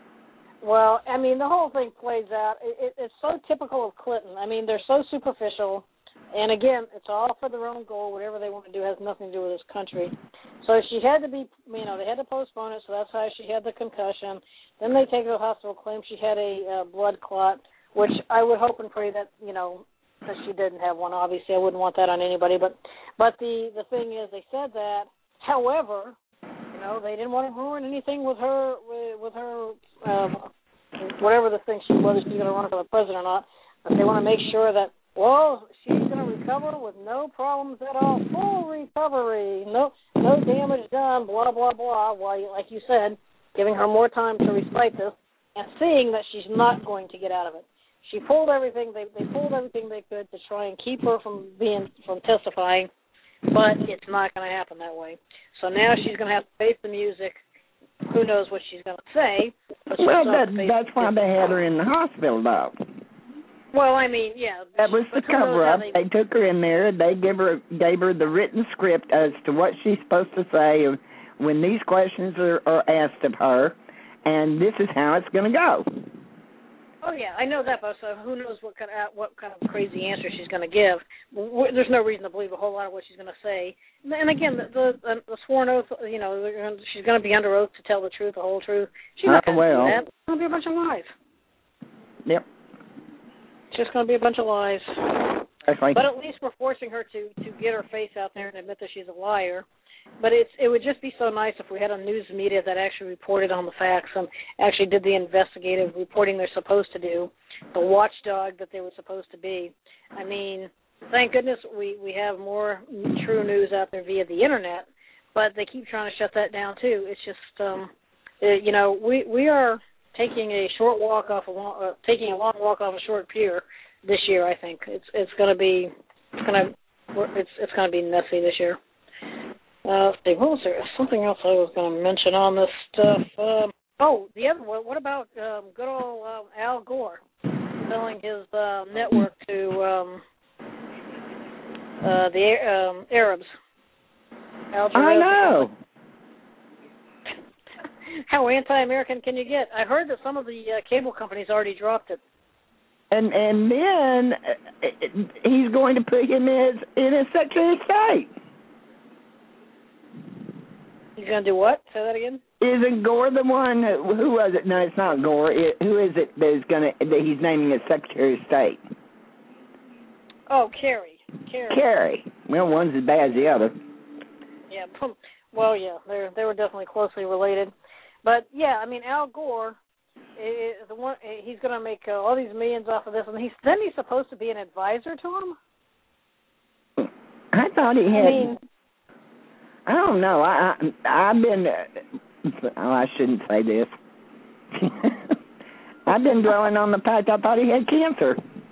Well, I mean, the whole thing plays out. It, it, it's so typical of Clinton. I mean, they're so superficial. And, again, it's all for their own goal. Whatever they want to do has nothing to do with this country. So she had to be, you know, they had to postpone it, so that's how she had the concussion. Then they take her to the hospital, claim she had a uh, blood clot, which I would hope and pray that, you know, that she didn't have one. Obviously, I wouldn't want that on anybody. But but the, the thing is, they said that. However, you know, they didn't want to ruin anything with her, with, with her, um, whatever the thing she whether she's going to run for the president or not. But they want to make sure that, well, she's going to recover with no problems at all. Full recovery. No no damage done, blah, blah, blah. While, like you said, giving her more time to recite this and seeing that she's not going to get out of it. She pulled everything. They they pulled everything they could to try and keep her from being from testifying, but it's not going to happen that way. So now she's going to have to face the music. Who knows what she's going to say? Well, that, that's why they had her in the hospital, though. Well, I mean, yeah. That was the cover-up. They... they took her in there. They gave her gave her the written script as to what she's supposed to say when these questions are, are asked of her, and this is how it's going to go. Oh yeah, I know that, but so who knows what kind of what kind of crazy answer she's going to give? There's no reason to believe a whole lot of what she's going to say. And again, the, the, the sworn oath, you know, she's going to be under oath to tell the truth, the whole truth. She's not going to do that. It's going to be a bunch of lies. Yep. It's just going to be a bunch of lies. That's right. But at least we're forcing her to, to get her face out there and admit that she's a liar. But it's it would just be so nice if we had a news media that actually reported on the facts and actually did the investigative reporting they're supposed to do, the watchdog that they were supposed to be. I mean, thank goodness we, we have more true news out there via the Internet, but they keep trying to shut that down too. It's just, um, it, you know, we we are taking a short walk off a long, uh, taking a long walk off a short pier this year. I think it's it's going to be it's going to it's it's going to be messy this year. Uh, let's see, what was there? Something else I was going to mention on this stuff. Um, oh, the other one. What about um, good old uh, Al Gore selling his uh, network to um, uh, the um, Arabs? Al I know. How anti-American can you get? I heard that some of the uh, cable companies already dropped it. And and then uh, he's going to put him in, in a Secretary of State. He's going to do what? Say that again? Isn't Gore the one? Who, who was it? No, it's not Gore. It, who is it that is going to that he's naming as Secretary of State? Oh, Kerry. Kerry. Kerry. Well, one's as bad as the other. Yeah. Well, yeah, they they were definitely closely related. But yeah, I mean, Al Gore, is the one he's going to make uh, all these millions off of this, and he's then he's supposed to be an advisor to him. I thought he had. I mean, I don't know. I, I I've been. Oh, I shouldn't say this. I've been dwelling on the fact I thought he had cancer.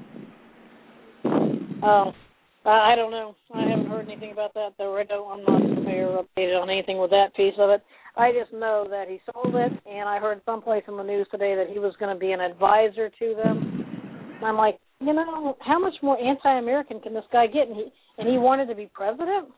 Oh, uh, I don't know. I haven't heard anything about that, though. I don't, I'm not familiar or updated on anything with that piece of it. I just know that he sold it, and I heard someplace in the news today that he was going to be an advisor to them. And I'm like, you know, how much more anti-American can this guy get? And he and he wanted to be president.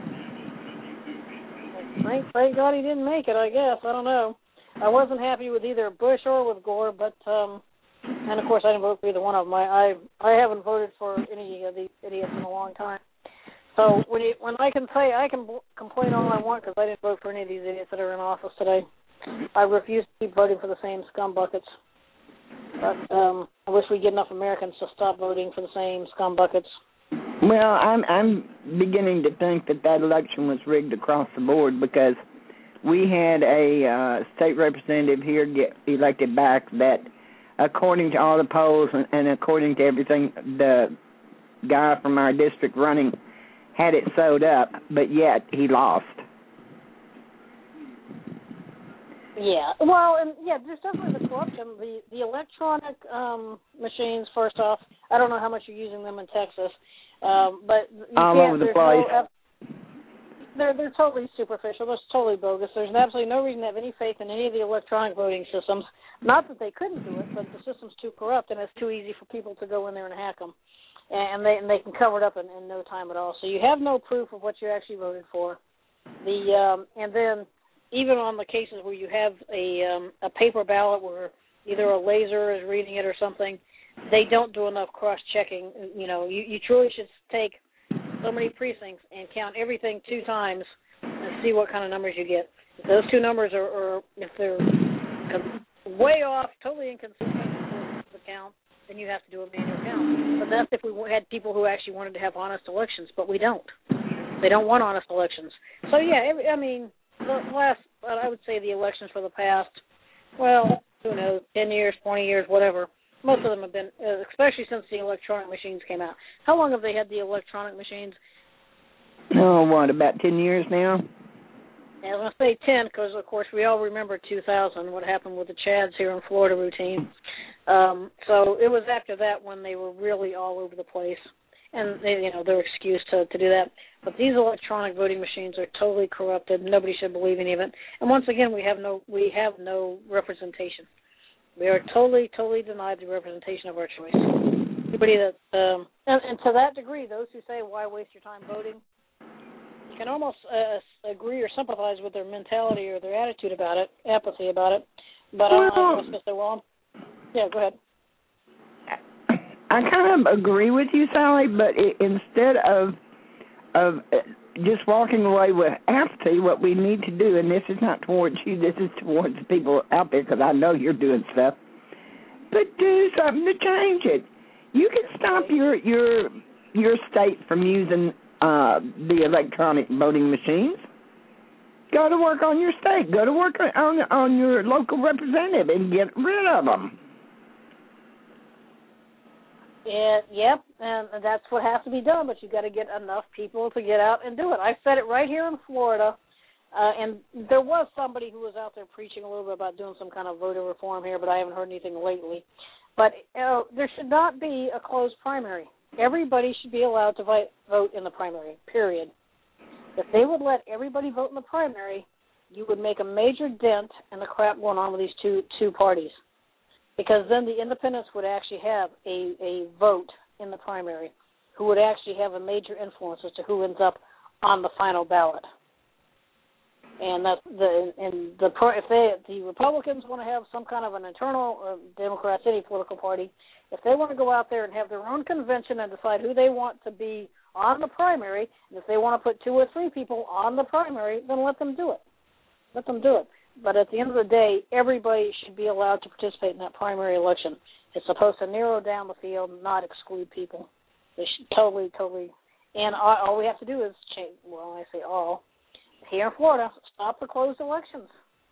Thank, thank God he didn't make it, I guess. I don't know. I wasn't happy with either Bush or with Gore, but, um, and of course I didn't vote for either one of them. I, I, I haven't voted for any of these idiots in a long time. So when you, when I can say, I can complain all I want because I didn't vote for any of these idiots that are in office today. I refuse to keep voting for the same scum buckets. But um, I wish we'd get enough Americans to stop voting for the same scumbuckets. Well, I'm I'm beginning to think that that election was rigged across the board because we had a uh, state representative here get elected back that, according to all the polls and, and according to everything, the guy from our district running had it sewed up, but yet he lost. Yeah, well, and yeah, there's definitely the corruption. The the electronic um, machines. First off, I don't know how much you're using them in Texas, um, but you all can't, over the there's place. No, they're they're totally superficial. They're totally bogus. There's absolutely no reason to have any faith in any of the electronic voting systems. Not that they couldn't do it, but the system's too corrupt and it's too easy for people to go in there and hack them, and they and they can cover it up in, in no time at all. So you have no proof of what you actually voted for. The um, and then. Even on the cases where you have a um, a paper ballot where either a laser is reading it or something, they don't do enough cross-checking. You know, you, you truly should take so many precincts and count everything two times and see what kind of numbers you get. If those two numbers are, are if they're way off, totally inconsistent with the count, then you have to do a manual count. But that's if we had people who actually wanted to have honest elections, but we don't. They don't want honest elections. So, yeah, I mean... The last, I would say the elections for the past, well, who knows, ten years, twenty years, whatever. Most of them have been, especially since the electronic machines came out. How long have they had the electronic machines? Oh, what, about ten years now? Yeah, I was going to say ten because, of course, we all remember two thousand, what happened with the Chads here in Florida routine. Um, so it was after that when they were really all over the place. And, they, you know, their excuse to, to do that. But these electronic voting machines are totally corrupted. Nobody should believe any of it. And once again, we have no we have no representation. We are totally, totally denied the representation of our choice. Anybody that, um, and, and to that degree, those who say, why waste your time voting, you can almost uh, agree or sympathize with their mentality or their attitude about it, apathy about it. But I don't know if they're wrong. Yeah, go ahead. I kind of agree with you, Sally, but it, instead of of just walking away with apathy, what we need to do, and this is not towards you, this is towards the people out there, because I know you're doing stuff, but do something to change it. You can stop your your your state from using uh, the electronic voting machines. Go to work on your state. Go to work on on your local representative and get rid of them. Yeah, yep, and that's what has to be done, but you've got to get enough people to get out and do it. I said it right here in Florida, uh, and there was somebody who was out there preaching a little bit about doing some kind of voter reform here, but I haven't heard anything lately. But uh, there should not be a closed primary. Everybody should be allowed to vote, vote in the primary, period. If they would let everybody vote in the primary, you would make a major dent in the crap going on with these two two parties. Because then the independents would actually have a, a vote in the primary, who would actually have a major influence as to who ends up on the final ballot. And that the and the if they the Republicans want to have some kind of an internal, or Democrats, any political party, if they want to go out there and have their own convention and decide who they want to be on the primary, and if they want to put two or three people on the primary, then let them do it. Let them do it. But at the end of the day, everybody should be allowed to participate in that primary election. It's supposed to narrow down the field, not exclude people. They should totally, totally. And all, all we have to do is change. Well, I say all. Here in Florida, stop the closed elections.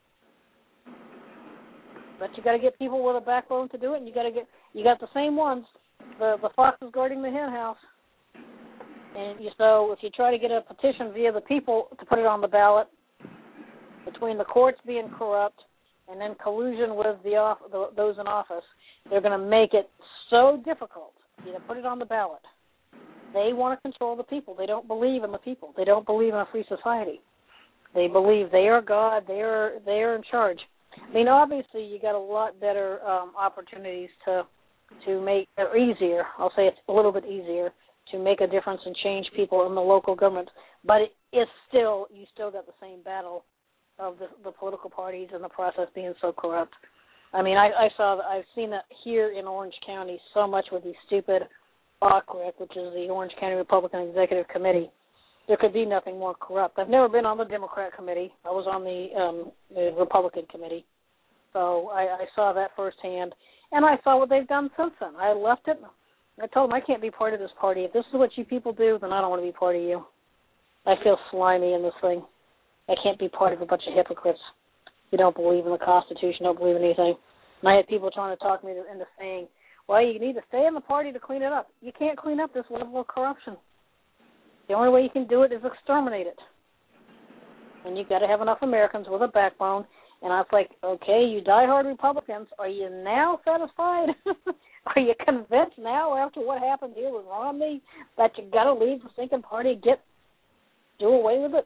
But you got to get people with a backbone to do it, and you got to get you got the same ones. The the foxes guarding the hen house. And you, so if you try to get a petition via the people to put it on the ballot, between the courts being corrupt and then collusion with the, off, the those in office, they're going to make it so difficult for you to put it on the ballot. They want to control the people. They don't believe in the people. They don't believe in a free society. They believe they are God. They are they are in charge. I mean, obviously, you got a lot better um, opportunities to to make or easier. I'll say it's a little bit easier to make a difference and change people in the local government. But it, it's still you still got the same battle of the, the political parties and the process being so corrupt. I mean, I, I saw, I've seen that here in Orange County so much with the stupid O C R E C, which is the Orange County Republican Executive Committee. There could be nothing more corrupt. I've never been on the Democrat committee. I was on the, um, the Republican committee. So I, I saw that firsthand, and I saw what they've done since then. I left it. I told them I can't be part of this party. If this is what you people do, then I don't want to be part of you. I feel slimy in this thing. I can't be part of a bunch of hypocrites. You don't believe in the Constitution, don't believe in anything. And I had people trying to talk me into saying, well, you need to stay in the party to clean it up. You can't clean up this level of corruption. The only way you can do it is exterminate it. And you've got to have enough Americans with a backbone. And I was like, okay, you diehard Republicans, are you now satisfied? Are you convinced now after what happened here with Romney that you got to leave the stinking party, get do away with it?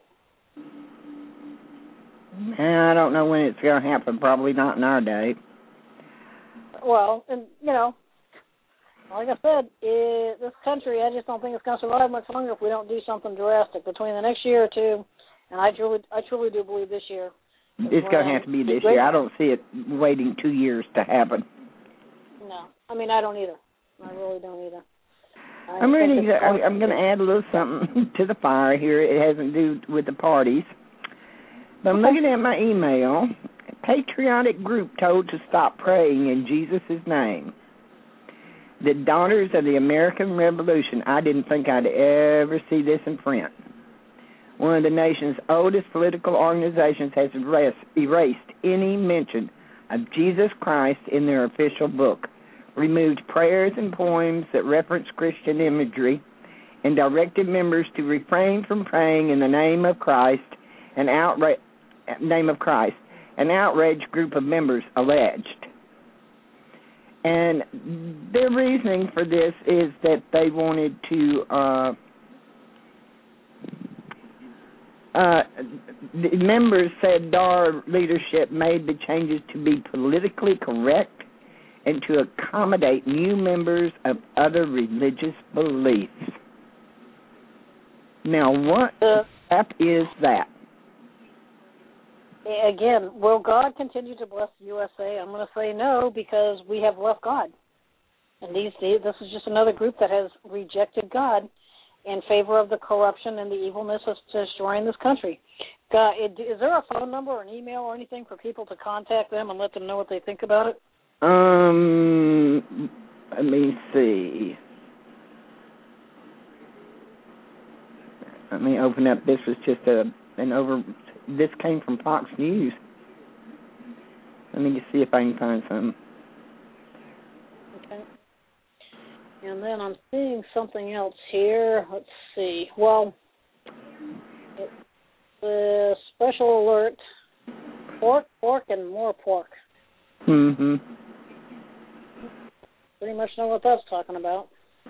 I don't know when it's going to happen. Probably not in our day. Well, and, you know, like I said, it, this country, I just don't think it's going to survive much longer if we don't do something drastic between the next year or two. And I truly, I truly do believe this year. It's going to have to be this year. I don't see it waiting two years to happen. No. I mean, I don't either. I really don't either. I I'm ready. To, I'm going to add a little something to the fire here. It hasn't to do with the parties. But I'm looking at my email. Patriotic group told to stop praying in Jesus' name. The Daughters of the American Revolution. I didn't think I'd ever see this in print. One of the nation's oldest political organizations has erased, erased any mention of Jesus Christ in their official book, removed prayers and poems that reference Christian imagery, and directed members to refrain from praying in the name of Christ, an outra- name of Christ, an outraged group of members alleged. And their reasoning for this is that they wanted to, uh, uh, the members said D A R leadership made the changes to be politically correct and to accommodate new members of other religious beliefs. Now, what uh, app is that? Again, will God continue to bless the U S A? I'm going to say no, because we have left God. And these this is just another group that has rejected God in favor of the corruption and the evilness of destroying this country. God, is there a phone number or an email or anything for people to contact them and let them know what they think about it? Um, let me see. Let me open up. This was just a an over. This came from Fox News. Let me just see if I can find something. Okay. And then I'm seeing something else here. Let's see. Well, the special alert: pork, pork, and more pork. Mm-hmm. Pretty much know what that's talking about.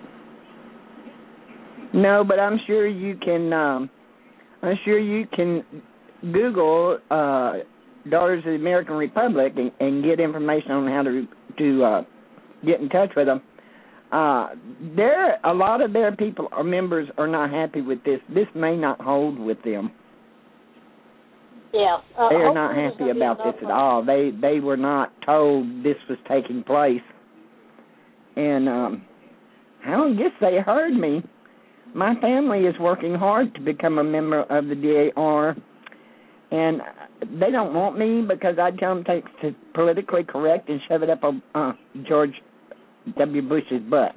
No, but I'm sure you can. Um, I'm sure you can Google uh, Daughters of the American Republic and, and get information on how to to uh, get in touch with them. Uh, there, a lot of their people or members are not happy with this. This may not hold with them. Yeah, uh, they are not happy about this at all. They they were not told this was taking place, and um, I don't guess they heard me. My family is working hard to become a member of the D A R, and they don't want me because I tell them to take politically correct and shove it up on uh, George W. Bush's butt.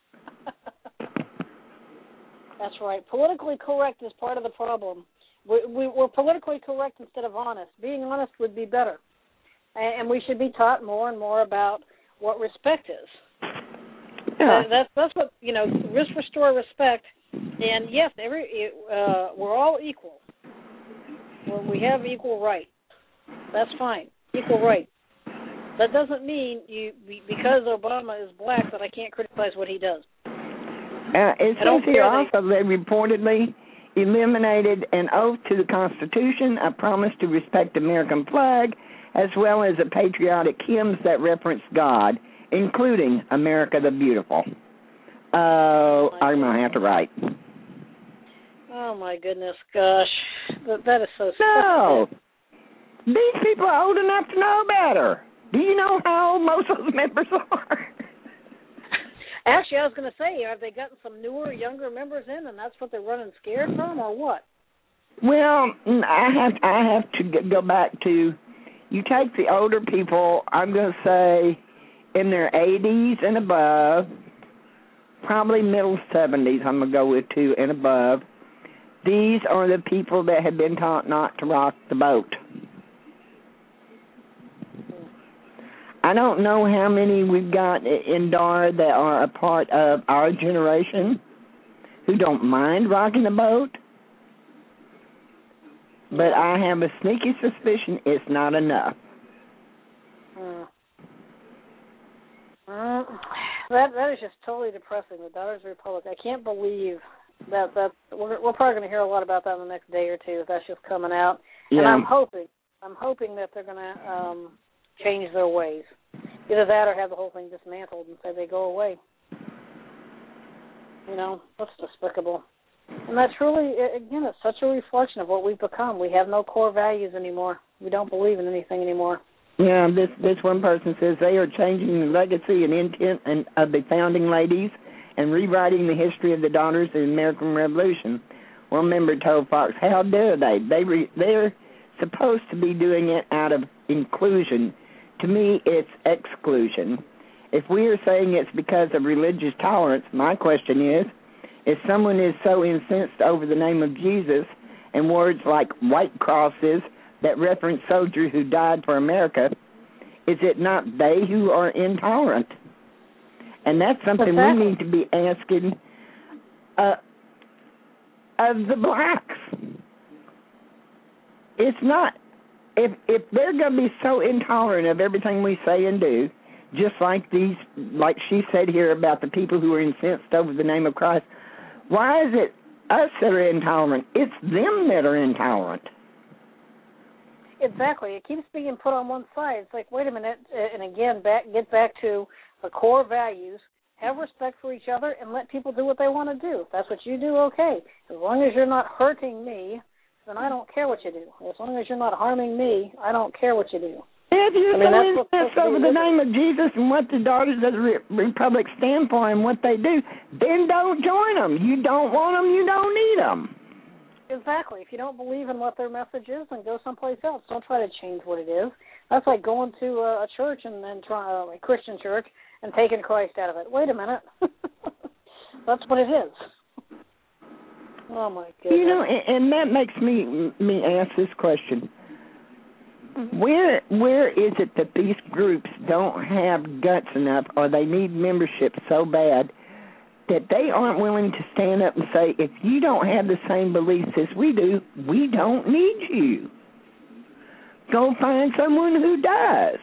That's right. Politically correct is part of the problem. We, we, we're politically correct instead of honest. Being honest would be better. And, and we should be taught more and more about what respect is. Yeah. Uh, that's, that's what, you know, risk, restore respect. And, yes, every uh, we're all equal. We're, we have equal right. That's fine. Equal right. That doesn't mean you because Obama is black that I can't criticize what he does. Uh, it says here also they reportedly eliminated an oath to the Constitution, a promise to respect the American flag, as well as the patriotic hymns that reference God, including America the Beautiful. Oh, uh, I'm going to have to write. Oh, my goodness, gosh. That, that is so No. These people are old enough to know better. Do you know how old most of those members are? Actually, I was going to say, have they gotten some newer, younger members in, and that's what they're running scared from, or what? Well, I have I have to go back to you take the older people, I'm going to say in their eighties and above, probably middle seventies, I'm going to go with two and above. These are the people that have been taught not to rock the boat. I don't know how many we've got in D A R that are a part of our generation who don't mind rocking the boat, but I have a sneaky suspicion it's not enough. Hmm. Uh, that that is just totally depressing. The Daughters of the Republic. I can't believe that that we're, we're probably going to hear a lot about that in the next day or two. If that's just coming out, Yeah. and I'm hoping I'm hoping that they're going to um, change their ways. Either that or have the whole thing dismantled and say they go away. You know, that's despicable. And that's really, again, it's such a reflection of what we've become. We have no core values anymore. We don't believe in anything anymore. Yeah, this this one person says they are changing the legacy and intent and, of the founding ladies and rewriting the history of the Daughters of the American Revolution. One member told Fox, how dare they? They re, they're supposed to be doing it out of inclusion. To me, it's exclusion. If we are saying it's because of religious tolerance, my question is, if someone is so incensed over the name of Jesus and words like white crosses that reference soldiers who died for America, is it not they who are intolerant? And that's something exactly. we need to be asking uh, of the blacks. It's not. If if they're going to be so intolerant of everything we say and do, just like these, like she said here about the people who are incensed over the name of Christ, why is it us that are intolerant? It's them that are intolerant. Exactly. It keeps being put on one side. It's like, wait a minute, and again, back get back to the core values. Have respect for each other and let people do what they want to do. If that's what you do, okay. As long as you're not hurting me, then I don't care what you do. As long as you're not harming me, I don't care what you do. If you're I mean, so incensed over the name of Jesus and what the Daughters of the Re- Republic stand for and what they do, then don't join them. You don't want them, you don't need them. Exactly. If you don't believe in what their message is, then go someplace else. Don't try to change what it is. That's like going to a church and then try a Christian church and taking Christ out of it. Wait a minute. That's what it is. Oh, my goodness. You know, and, and that makes me me ask this question. Mm-hmm. Where Where is it that these groups don't have guts enough or they need membership so bad that they aren't willing to stand up and say, if you don't have the same beliefs as we do, we don't need you. Go find someone who does.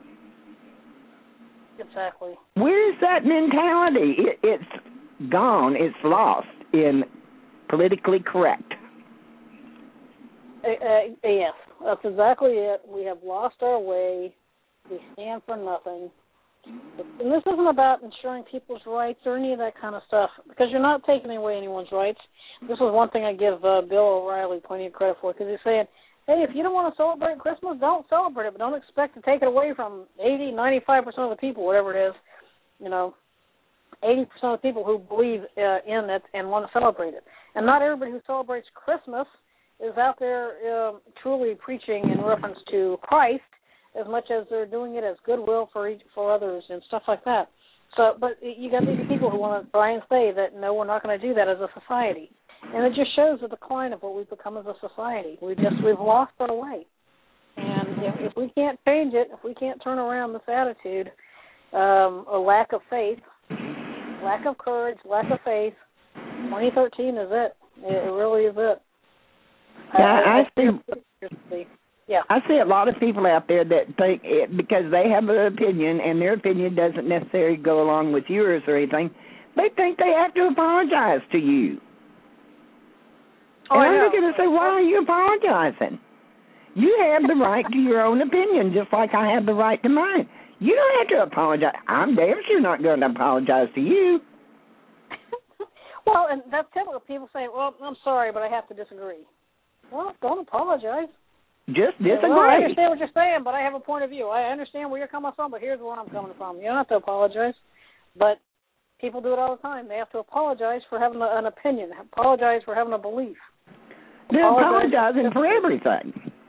Exactly. Where's that mentality? It, it's gone. It's lost in politically correct. Uh, uh, yes, that's exactly it. We have lost our way. We stand for nothing. And this isn't about ensuring people's rights or any of that kind of stuff, because you're not taking away anyone's rights. This is one thing I give uh, Bill O'Reilly plenty of credit for, because he's saying, hey, if you don't want to celebrate Christmas, don't celebrate it, but don't expect to take it away from eighty, ninety-five percent of the people, whatever it is, you know, eighty percent of the people who believe uh, in it and want to celebrate it. And not everybody who celebrates Christmas is out there uh, truly preaching in reference to Christ, as much as they're doing it as goodwill for each, for others and stuff like that. So, but you got these people who want to try and say that, no, we're not going to do that as a society. And it just shows the decline of what we've become as a society. We just, we've lost our way. And if, if we can't change it, if we can't turn around this attitude, um, a lack of faith, lack of courage, lack of faith, twenty thirteen is it. It really is it. Yeah, I, I see. Yeah. I see a lot of people out there that think it, because they have an opinion and their opinion doesn't necessarily go along with yours or anything, they think they have to apologize to you. Oh, and I'm going to say, why are you apologizing? You have the right to your own opinion, just like I have the right to mine. You don't have to apologize. I'm damn sure not going to apologize to you. Well, and that's typical. People say, well, I'm sorry, but I have to disagree. Well, don't apologize. Just disagree. Well, I understand what you're saying, but I have a point of view. I understand where you're coming from, but here's where I'm coming from. You don't have to apologize, but people do it all the time. They have to apologize for having a, an opinion, apologize for having a belief. They're apologizing for everything.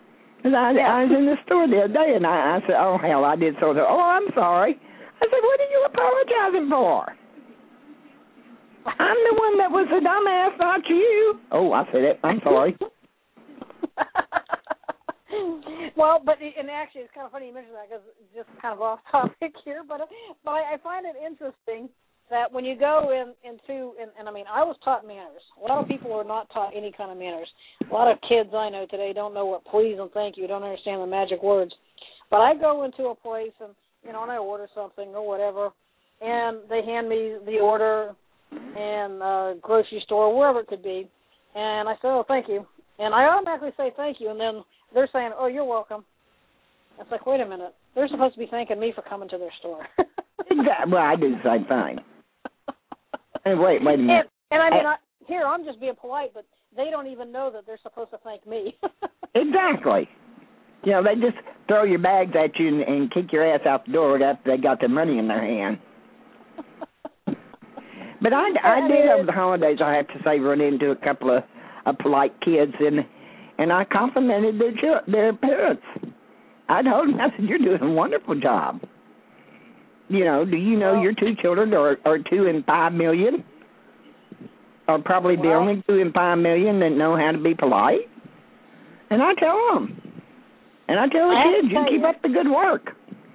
Cause I, yeah. I was in the store the other day, and I, I said, oh, hell, I did so. Oh, I'm sorry. I said, what are you apologizing for? I'm the one that was the dumbass, not you. Oh, I said it. I'm sorry. Well, but and actually, it's kind of funny you mentioned that because it's just kind of off topic here. But but I, I find it interesting that when you go in into and, and I mean, I was taught manners. A lot of people are not taught any kind of manners. A lot of kids I know today don't know what please and thank you, don't understand the magic words. But I go into a place and you know, and I order something or whatever, and they hand me the order in a grocery store, wherever it could be, and I say, oh, thank you. And I automatically say thank you, and then they're saying, oh, you're welcome. It's like, wait a minute. They're supposed to be thanking me for coming to their store. Exactly. Well, I do the same thing. And wait, wait a minute. And, and I mean, I, here, I'm just being polite, but they don't even know that they're supposed to thank me. Exactly. You know, they just throw your bags at you and, and kick your ass out the door after they got their money in their hand. But I, I did over the holidays, I have to say, run into a couple of, of polite kids, and and I complimented their their parents. I told them, I said, you're doing a wonderful job. You know, do you know well, your two children are, are two in five million? Are probably well, the only two in five million that know how to be polite? And I tell them. And I tell the I kids, you keep you. up the good work.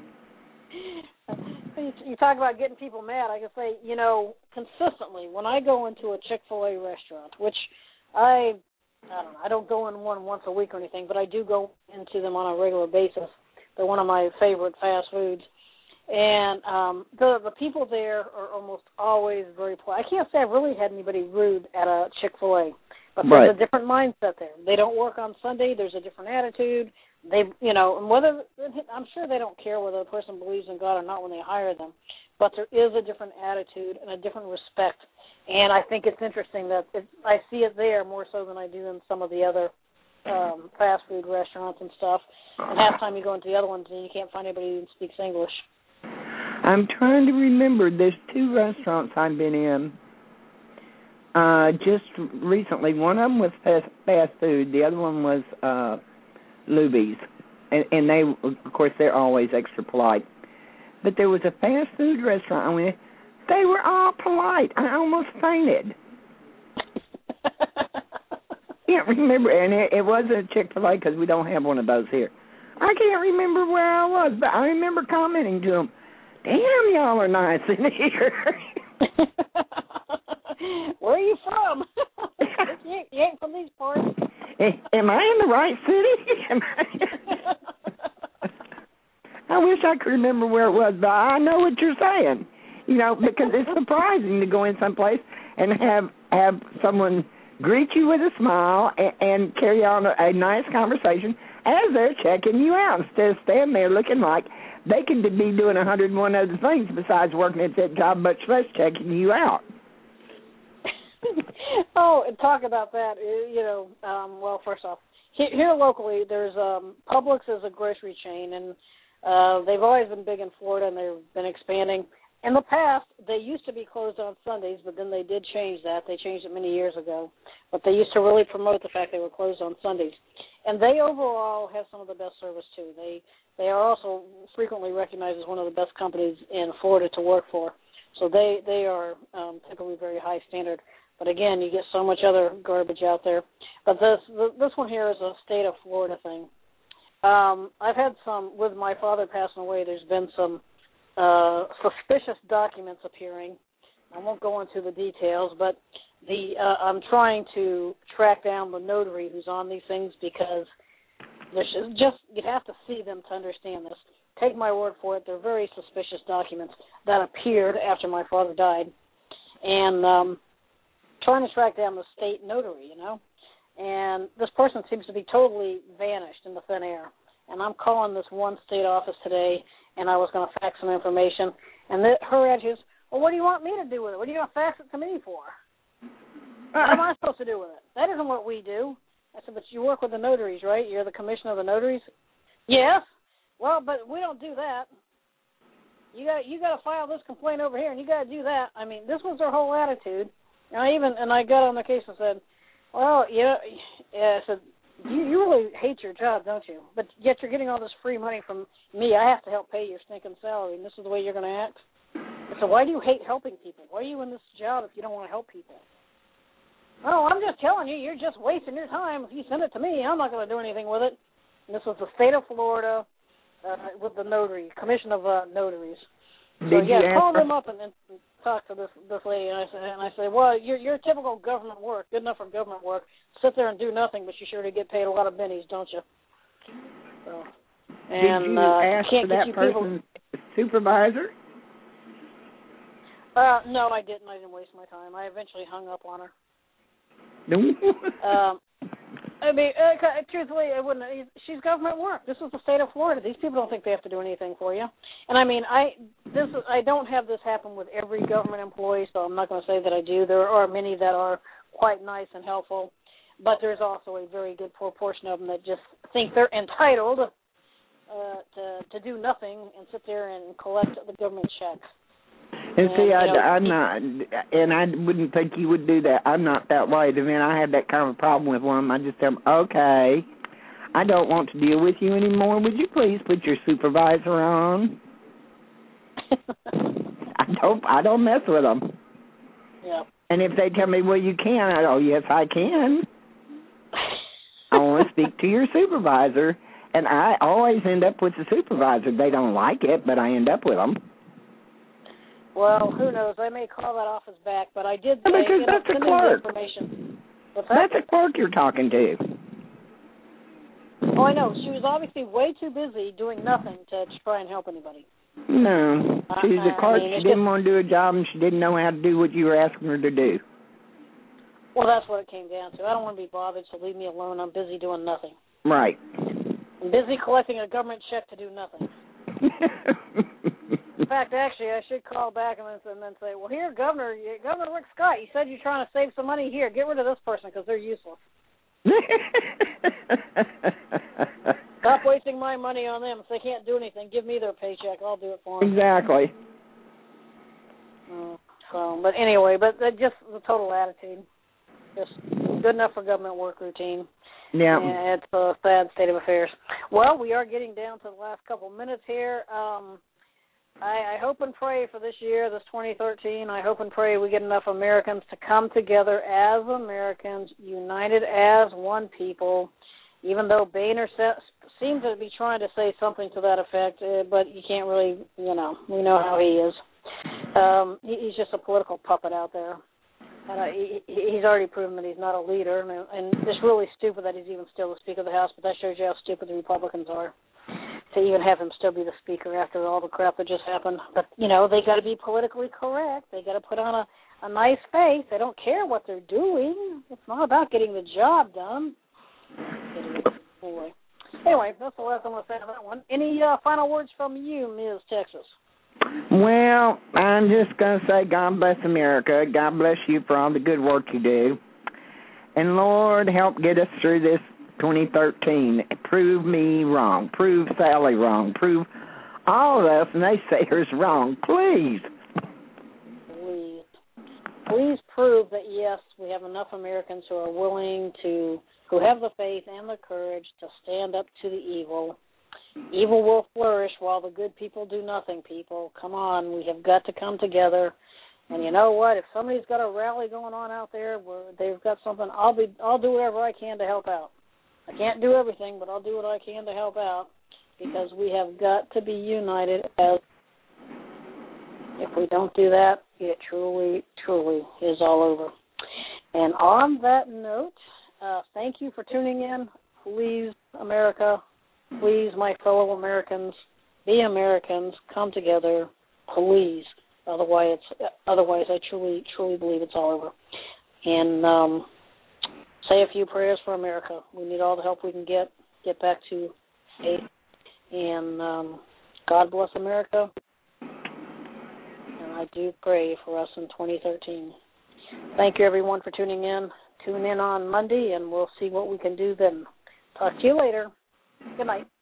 You talk about getting people mad. I can say, you know, consistently, when I go into a Chick-fil-A restaurant, which I, I don't know, I don't go in one once a week or anything, but I do go into them on a regular basis. They're one of my favorite fast foods. And um, the the people there are almost always very polite. I can't say I've really had anybody rude at a Chick-fil-A, but there's right. a different mindset there. They don't work on Sunday. There's a different attitude. They, you know, and whether I'm sure they don't care whether the person believes in God or not when they hire them, but there is a different attitude and a different respect. And I think it's interesting that it, I see it there more so than I do in some of the other um, fast food restaurants and stuff. And half the time you go into the other ones and you can't find anybody who speaks English. I'm trying to remember. There's two restaurants I've been in uh, just recently. One of them was fast, fast food. The other one was uh, Luby's. And, and they, of course, they're always extra polite. But there was a fast food restaurant I went in. They were all polite. I almost fainted. Can't remember. And it, it wasn't a Chick-fil-A because we don't have one of those here. I can't remember where I was, but I remember commenting to them, damn, y'all are nice in here. Where are you from? you, you ain't from these parts. Am I in the right city? Am I... I wish I could remember where it was, but I know what you're saying. You know, because it's surprising to go in someplace and have have someone greet you with a smile and, and carry on a, a nice conversation as they're checking you out instead of standing there looking like they could be doing a hundred and one other things besides working at that job, much less checking you out. Oh, and talk about that, you know, um, well, first off, here, here locally, there's um, Publix is a grocery chain, and uh, they've always been big in Florida, and they've been expanding. In the past, they used to be closed on Sundays, but then they did change that. They changed it many years ago. But they used to really promote the fact they were closed on Sundays. And they overall have some of the best service, too. They they are also frequently recognized as one of the best companies in Florida to work for. So they, they are um, typically very high standard. But, again, you get so much other garbage out there. But this this one here is a state of Florida thing. Um, I've had some, with my father passing away, there's been some uh, suspicious documents appearing. I won't go into the details, but the uh, I'm trying to track down the notary who's on these things because there's just, you have to see them to understand this. Take my word for it, they're very suspicious documents that appeared after my father died. And um, trying to track down the state notary, you know. And this person seems to be totally vanished in the thin air. And I'm calling this one state office today, and I was going to fax some information. And the, her attitude is, well, what do you want me to do with it? What are you going to fax it to me for? What am I supposed to do with it? That isn't what we do. I said, but you work with the notaries, right? You're the commissioner of the notaries? Yes. Well, but we don't do that. You got you got to file this complaint over here, and you got to do that. I mean, this was their whole attitude. And I even and I got on the case and said, well, you know, yeah, I said, you, you really hate your job, don't you? But yet you're getting all this free money from me. I have to help pay your stinking salary, and this is the way you're going to act? So why do you hate helping people? Why are you in this job if you don't want to help people? Oh, I'm just telling you, you're just wasting your time. If you send it to me, I'm not going to do anything with it. And this was the state of Florida uh, with the notary, Commission of uh, Notaries. So, Did yeah, you call ask them up and, and talk to this this lady. And I say, and I say, well, you're, you're typical government work, good enough for government work. Sit there and do nothing, but you sure do get paid a lot of bennies, don't you? So, and, Did you uh, ask can't for that get you person's people... supervisor? Uh, no, I didn't. I didn't waste my time. I eventually hung up on her. No. um, I mean, uh, truthfully, I wouldn't. She's government work. This is the state of Florida. These people don't think they have to do anything for you. And I mean, I this is, I don't have this happen with every government employee, so I'm not going to say that I do. There are many that are quite nice and helpful, but there's also a very good proportion of them that just think they're entitled uh, to to do nothing and sit there and collect the government checks. And see, I, you know, I'm not, and I wouldn't think you would do that. I'm not that way. I mean, I had that kind of problem with one. I just tell them, okay, I don't want to deal with you anymore. Would you please put your supervisor on? I don't, I don't mess with them. Yeah. And if they tell me, well, you can, I go, yes, I can. I want to speak to your supervisor. And I always end up with the supervisor. They don't like it, but I end up with them. Well, who knows? I may call that office back, but I did say, because you know, that's a send me clerk. the information. What's that? That's a clerk you're talking to. Oh, I know. She was obviously way too busy doing nothing to try and help anybody. No. She was a clerk. I mean, she didn't just want to do a job, and she didn't know how to do what you were asking her to do. Well, that's what it came down to. I don't want to be bothered, so leave me alone. I'm busy doing nothing. Right. I'm busy collecting a government check to do nothing. In fact, actually, I should call back and then, and then say, well, here, Governor, Governor Rick Scott, you said you're trying to save some money here. Get rid of this person because they're useless. Stop wasting my money on them. If they can't do anything, give me their paycheck. I'll do it for them. Exactly. Mm, so, but anyway, but uh, just the total attitude. Just good enough for government work routine. Yeah. And it's a sad state of affairs. Well, we are getting down to the last couple minutes here. Um, I, I hope and pray for this year, this twenty thirteen, I hope and pray we get enough Americans to come together as Americans, united as one people, even though Boehner se- seems to be trying to say something to that effect, uh, but you can't really, you know, we know how he is. Um, he, he's just a political puppet out there. And uh, he, he's already proven that he's not a leader, and, and it's really stupid that he's even still the Speaker of the House, but that shows you how stupid the Republicans are, to even have him still be the Speaker after all the crap that just happened. But, you know, they got to be politically correct. They got to put on a, a nice face. They don't care what they're doing. It's not about getting the job done. Anyway, anyway that's the last I'm going to say on that one. Any uh, final words from you, Miz Texas? Well, I'm just going to say God bless America. God bless you for all the good work you do. And, Lord, help get us through this twenty thirteen. Prove me wrong. Prove Sally wrong. Prove all of us naysayers wrong. Please. Please. Please prove that, yes, we have enough Americans who are willing to, who have the faith and the courage to stand up to the evil. Evil will flourish while the good people do nothing, people. Come on, we have got to come together. And you know what? If somebody's got a rally going on out there where they've got something, I'll be I'll do whatever I can to help out. I can't do everything, but I'll do what I can to help out because we have got to be united. As if we don't do that, it truly, truly is all over. And on that note, uh, thank you for tuning in. Please, America, please, my fellow Americans, be Americans, come together, please. Otherwise, it's, otherwise, I truly, truly believe it's all over. And um, say a few prayers for America. We need all the help we can get, get back to faith. And um, God bless America. And I do pray for us in twenty thirteen. Thank you, everyone, for tuning in. Tune in on Monday, and we'll see what we can do then. Talk to you later. Good night.